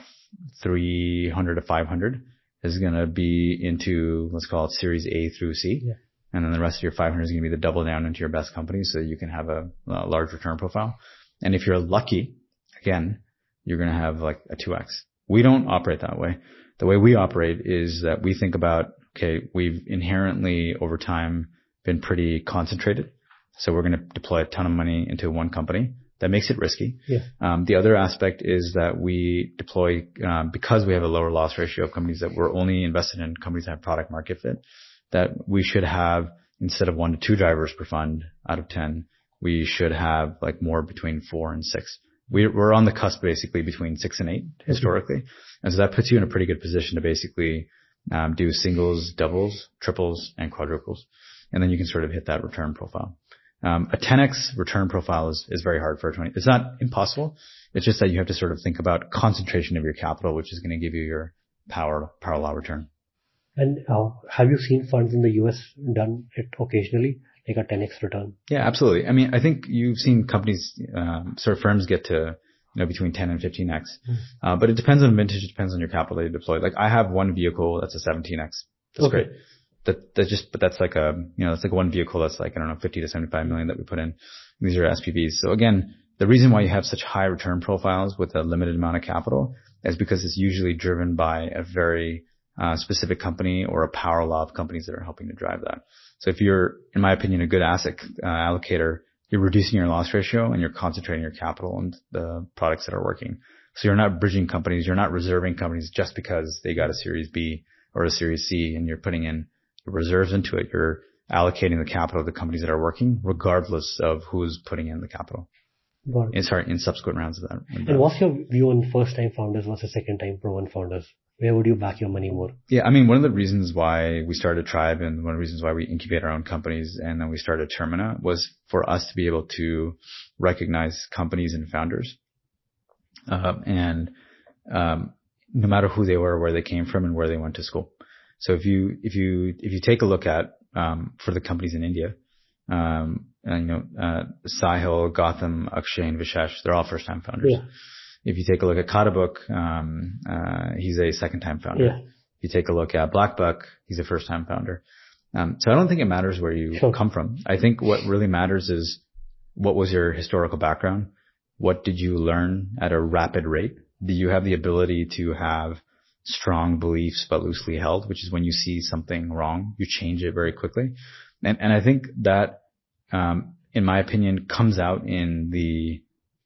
three hundred to five hundred is going to be into, let's call it Series A through C. Yeah. And then the rest of your five hundred is going to be the double down into your best companies so you can have a, a large return profile. And if you're lucky, again, you're going to have like a two x. We don't operate that way. The way we operate is that we think about, okay, we've inherently over time been pretty concentrated. So we're going to deploy a ton of money into one company. That makes it risky. Yeah. Um, the other aspect is that we deploy, um, because we have a lower loss ratio of companies that we're only invested in companies that have product market fit, that we should have, instead of one to two drivers per fund out of ten, we should have like more between four and six. We, we're on the cusp basically between six and eight historically. Mm-hmm. And so that puts you in a pretty good position to basically um, do singles, doubles, triples, and quadruples. And then you can sort of hit that return profile. Um, a ten x return profile is, is very hard for a twenty. It's not impossible. It's just that you have to sort of think about concentration of your capital, which is going to give you your power, power law return. And uh, have you seen funds in the U S done it occasionally, like a ten x return? Yeah, absolutely. I mean, I think you've seen companies, um, sort of firms get to, you know, between ten and fifteen x. Mm. Uh, but it depends on vintage. It depends on your capital that you deploy. Like I have one vehicle that's a seventeen x. That's okay. Great. That, that just, but that's like a, you know, that's like one vehicle that's like, I don't know, fifty to seventy-five million that we put in. These are S P Vs. So again, the reason why you have such high return profiles with a limited amount of capital is because it's usually driven by a very uh, specific company or a power law of companies that are helping to drive that. So if you're, in my opinion, a good asset uh, allocator, you're reducing your loss ratio and you're concentrating your capital on the products that are working. So you're not bridging companies. You're not reserving companies just because they got a Series B or a Series C and you're putting in reserves into it. You're allocating the capital of the companies that are working regardless of who's putting in the capital. Got it. In, sorry, in subsequent rounds of that. And what's your view on first-time founders versus second-time proven founders? Where would you back your money more? Yeah, I mean, one of the reasons why we started Tribe and one of the reasons why we incubate our own companies and then we started Termina was for us to be able to recognize companies and founders. Uh, and um, no matter who they were, where they came from, and where they went to school. So if you if you if you take a look at um, for the companies in India, um, and, you know, uh, Sahil, Gotham, Akshay, and Vishesh, they're all first-time founders. Yeah. If you take a look at Katabook, um, uh, he's a second-time founder. Yeah. If you take a look at Blackbuck, he's a first-time founder. Um, so I don't think it matters where you Sure. come from. I think what really matters is what was your historical background? What did you learn at a rapid rate? Do you have the ability to have strong beliefs but loosely held, which is when you see something wrong, you change it very quickly. And, and I think that, um, in my opinion, comes out in the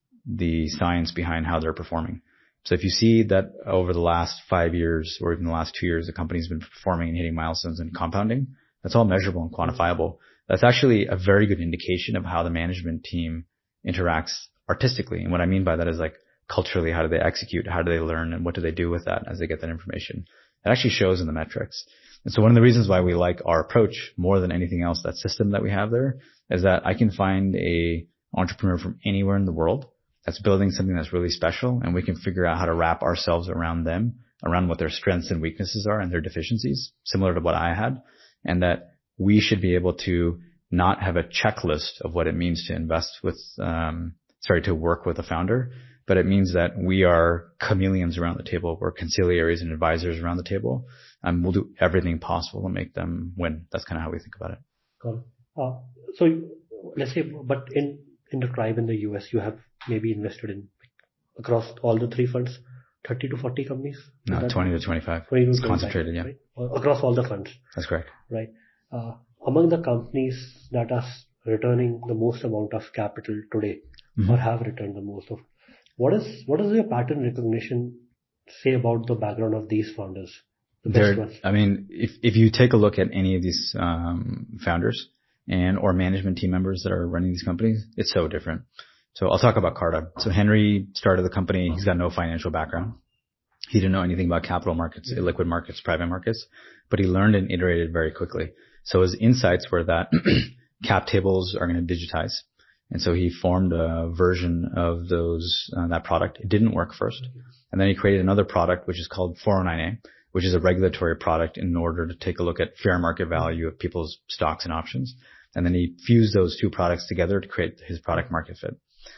the science behind how they're performing. So if you see that over the last five years or even the last two years, the company's been performing and hitting milestones and compounding, that's all measurable and quantifiable. That's actually a very good indication of how the management team interacts artistically. And what I mean by that is like culturally, how do they execute? How do they learn? And what do they do with that as they get that information? It actually shows in the metrics. And so one of the reasons why we like our approach more than anything else, that system that we have there, is that I can find a entrepreneur from anywhere in the world that's building something that's really special, and we can figure out how to wrap ourselves around them, around what their strengths and weaknesses are and their deficiencies, similar to what I had, and that we should be able to not have a checklist of what it means to invest with, um, sorry, to work with a founder, but it means that we are chameleons around the table. We're conciliaries and advisors around the table, and we'll do everything possible to make them win. That's kind of how we think about it. Got it. Uh, so let's say, but in, in the Tribe in the U S, you have maybe invested in across all the three funds, thirty to forty companies? No, twenty to twenty-five. twenty to it's twenty-five, concentrated, yeah. Right? Across all the funds. That's correct. Right. Uh, among the companies that are returning the most amount of capital today, mm-hmm. or have returned the most of, what is, what does your pattern recognition say about the background of these founders? The best ones? I mean, if, if you take a look at any of these, um, founders and, or management team members that are running these companies, it's so different. So I'll talk about Carta. So Henry started the company. He's got no financial background. He didn't know anything about capital markets, mm-hmm. illiquid markets, private markets, but he learned and iterated very quickly. So his insights were that cap tables are going to digitize. And so he formed a version of those, uh, that product. It didn't work first. And then he created another product, which is called four oh nine A, which is a regulatory product in order to take a look at fair market value of people's stocks and options. And then he fused those two products together to create his product market fit.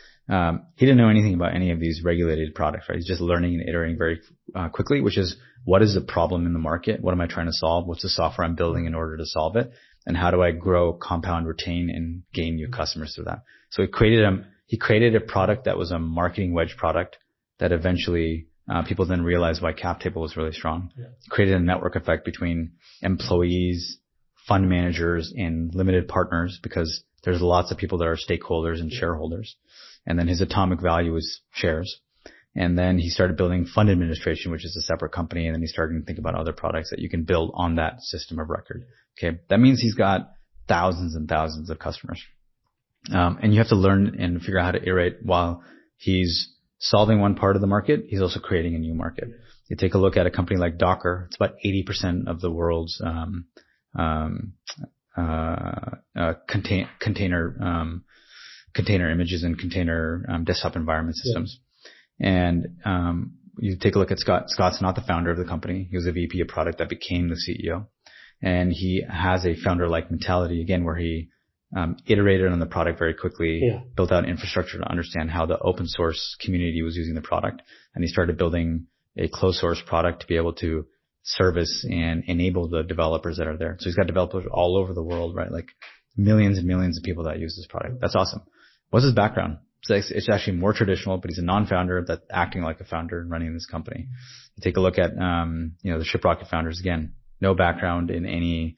Um, he didn't know anything about any of these regulated products, right? He's just learning and iterating very uh, quickly, which is what is the problem in the market? What am I trying to solve? What's the software I'm building in order to solve it? And how do I grow, compound, retain, and gain new customers through that? So he created a, he created a product that was a marketing wedge product that eventually uh, people then realized why CapTable was really strong. Yeah. He created a network effect between employees, fund managers, and limited partners because there's lots of people that are stakeholders and yeah. shareholders. And then his atomic value was shares. And then he started building fund administration, which is a separate company. And then he started to think about other products that you can build on that system of record. Okay. That means he's got thousands and thousands of customers. Um, and you have to learn and figure out how to iterate while he's solving one part of the market. He's also creating a new market. You take a look at a company like Docker. It's about eighty percent of the world's, um, um, uh, uh, contain, container, um, container images and container um, desktop environment systems. Yeah. And um, you take a look at Scott. Scott's not the founder of the company. He was a V P of product that became the C E O. And he has a founder-like mentality, again, where he um, iterated on the product very quickly, yeah. built out infrastructure to understand how the open source community was using the product. And he started building a closed source product to be able to service and enable the developers that are there. So he's got developers all over the world, right? Like millions and millions of people that use this product. That's awesome. What's his background? It's actually more traditional, but he's a non-founder that's acting like a founder and running this company. You take a look at, um, you know, the ShipRocket founders, again, no background in any,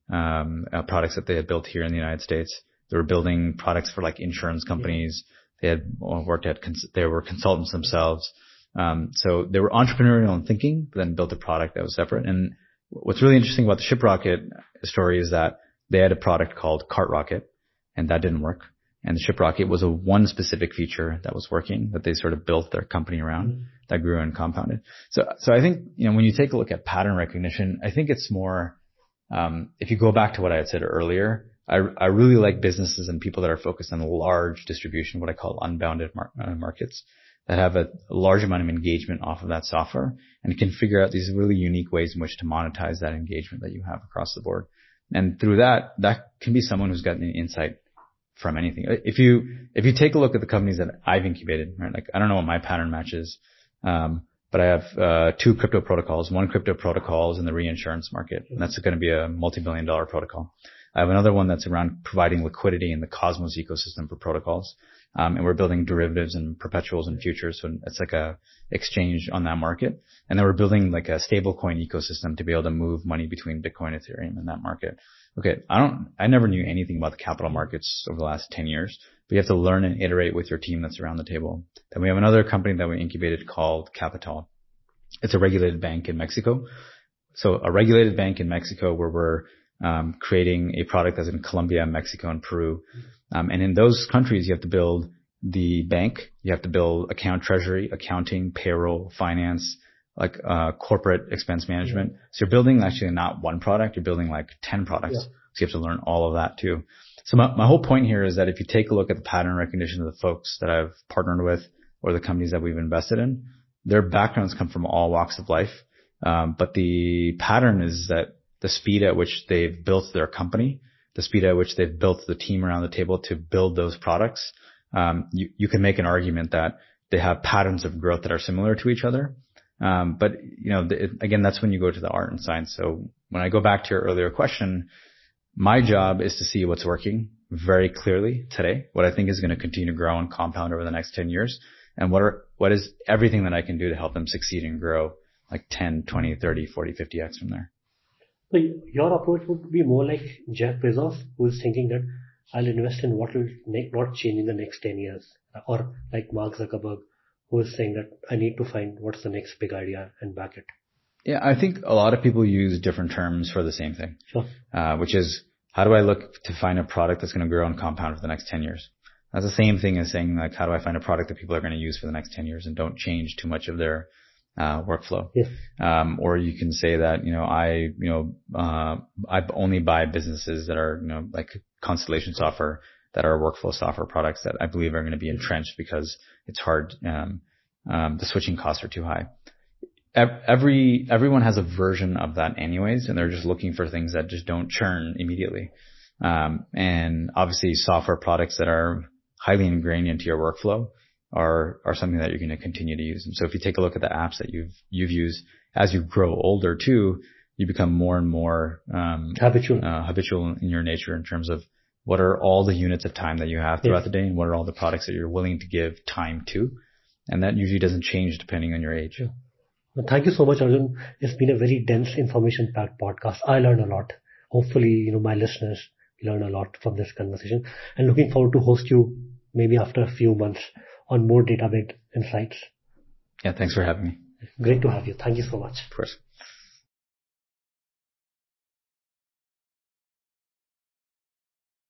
um, uh, products that they had built here in the United States. They were building products for like insurance companies. Yeah. They had worked at, cons- they were consultants themselves. Um, so they were entrepreneurial in thinking, but then built a product that was separate. And what's really interesting about the ShipRocket story is that they had a product called CartRocket, and that didn't work. And the ShipRocket was a one specific feature that was working that they sort of built their company around mm-hmm. that grew and compounded. So, so I think, you know, when you take a look at pattern recognition, I think it's more, um, if you go back to what I had said earlier, I, I really like businesses and people that are focused on large distribution, what I call unbounded mar- uh, markets that have a, a large amount of engagement off of that software and can figure out these really unique ways in which to monetize that engagement that you have across the board. And through that, that can be someone who's gotten an insight from anything. If you, if you take a look at the companies that I've incubated, right, like I don't know what my pattern match is, um, but I have, uh, two crypto protocols. One crypto protocol is in the reinsurance market, and that's going to be a multi-billion dollar protocol. I have another one that's around providing liquidity in the Cosmos ecosystem for protocols. Um, and we're building derivatives and perpetuals and futures. So it's like a exchange on that market. And then we're building like a stablecoin ecosystem to be able to move money between Bitcoin and Ethereum in that market. Okay. I don't, I never knew anything about the capital markets over the last ten years, but you have to learn and iterate with your team that's around the table. Then we have another company that we incubated called Capital. It's a regulated bank in Mexico. So a regulated bank in Mexico where we're um, creating a product that's in Colombia, Mexico, and Peru. Um, and in those countries, you have to build the bank, you have to build account treasury, accounting, payroll, finance, like, uh, corporate expense management. Yeah. So you're building actually not one product, you're building like ten products. Yeah. So you have to learn all of that too. So my, my whole point here is that if you take a look at the pattern recognition of the folks that I've partnered with or the companies that we've invested in, their backgrounds come from all walks of life. Um, but the pattern is that the speed at which they've built their company, the speed at which they've built the team around the table to build those products, um, you, you can make an argument that they have patterns of growth that are similar to each other. Um, but, you know, the, again, that's when you go to the art and science. So when I go back to your earlier question, my job is to see what's working very clearly today, what I think is going to continue to grow and compound over the next ten years, and what are, what is everything that I can do to help them succeed and grow like ten, twenty, thirty, forty, fifty X from there. So your approach would be more like Jeff Bezos, who is thinking that I'll invest in what will not change in the next ten years. Or like Mark Zuckerberg, who is saying that I need to find what's the next big idea and back it. Yeah, I think a lot of people use different terms for the same thing. Sure. Uh, which is, how do I look to find a product that's going to grow and compound for the next ten years? That's the same thing as saying, like, how do I find a product that people are going to use for the next ten years and don't change too much of their uh workflow? Yes. Um, or you can say that, you know, I, you know, uh, I only buy businesses that are, you know, like Constellation Software, that are workflow software products that I believe are going to be entrenched because it's hard, um, um, the switching costs are too high. Every, everyone has a version of that anyways, and they're just looking for things that just don't churn immediately. Um, and obviously software products that are highly ingrained into your workflow are, are something that you're going to continue to use. And so if you take a look at the apps that you've, you've used as you grow older too, you become more and more, um, habitual, uh, habitual in your nature in terms of what are all the units of time that you have throughout yes. the day, and what are all the products that you're willing to give time to. And that usually doesn't change depending on your age. Yeah. Well, thank you so much, Arjun. It's been a very dense, information-packed podcast. I learned a lot. Hopefully, you know, my listeners learn a lot from this conversation, and looking forward to host you maybe after a few months on more database insights. Yeah, thanks for having me. Great to have you. Thank you so much. Of course.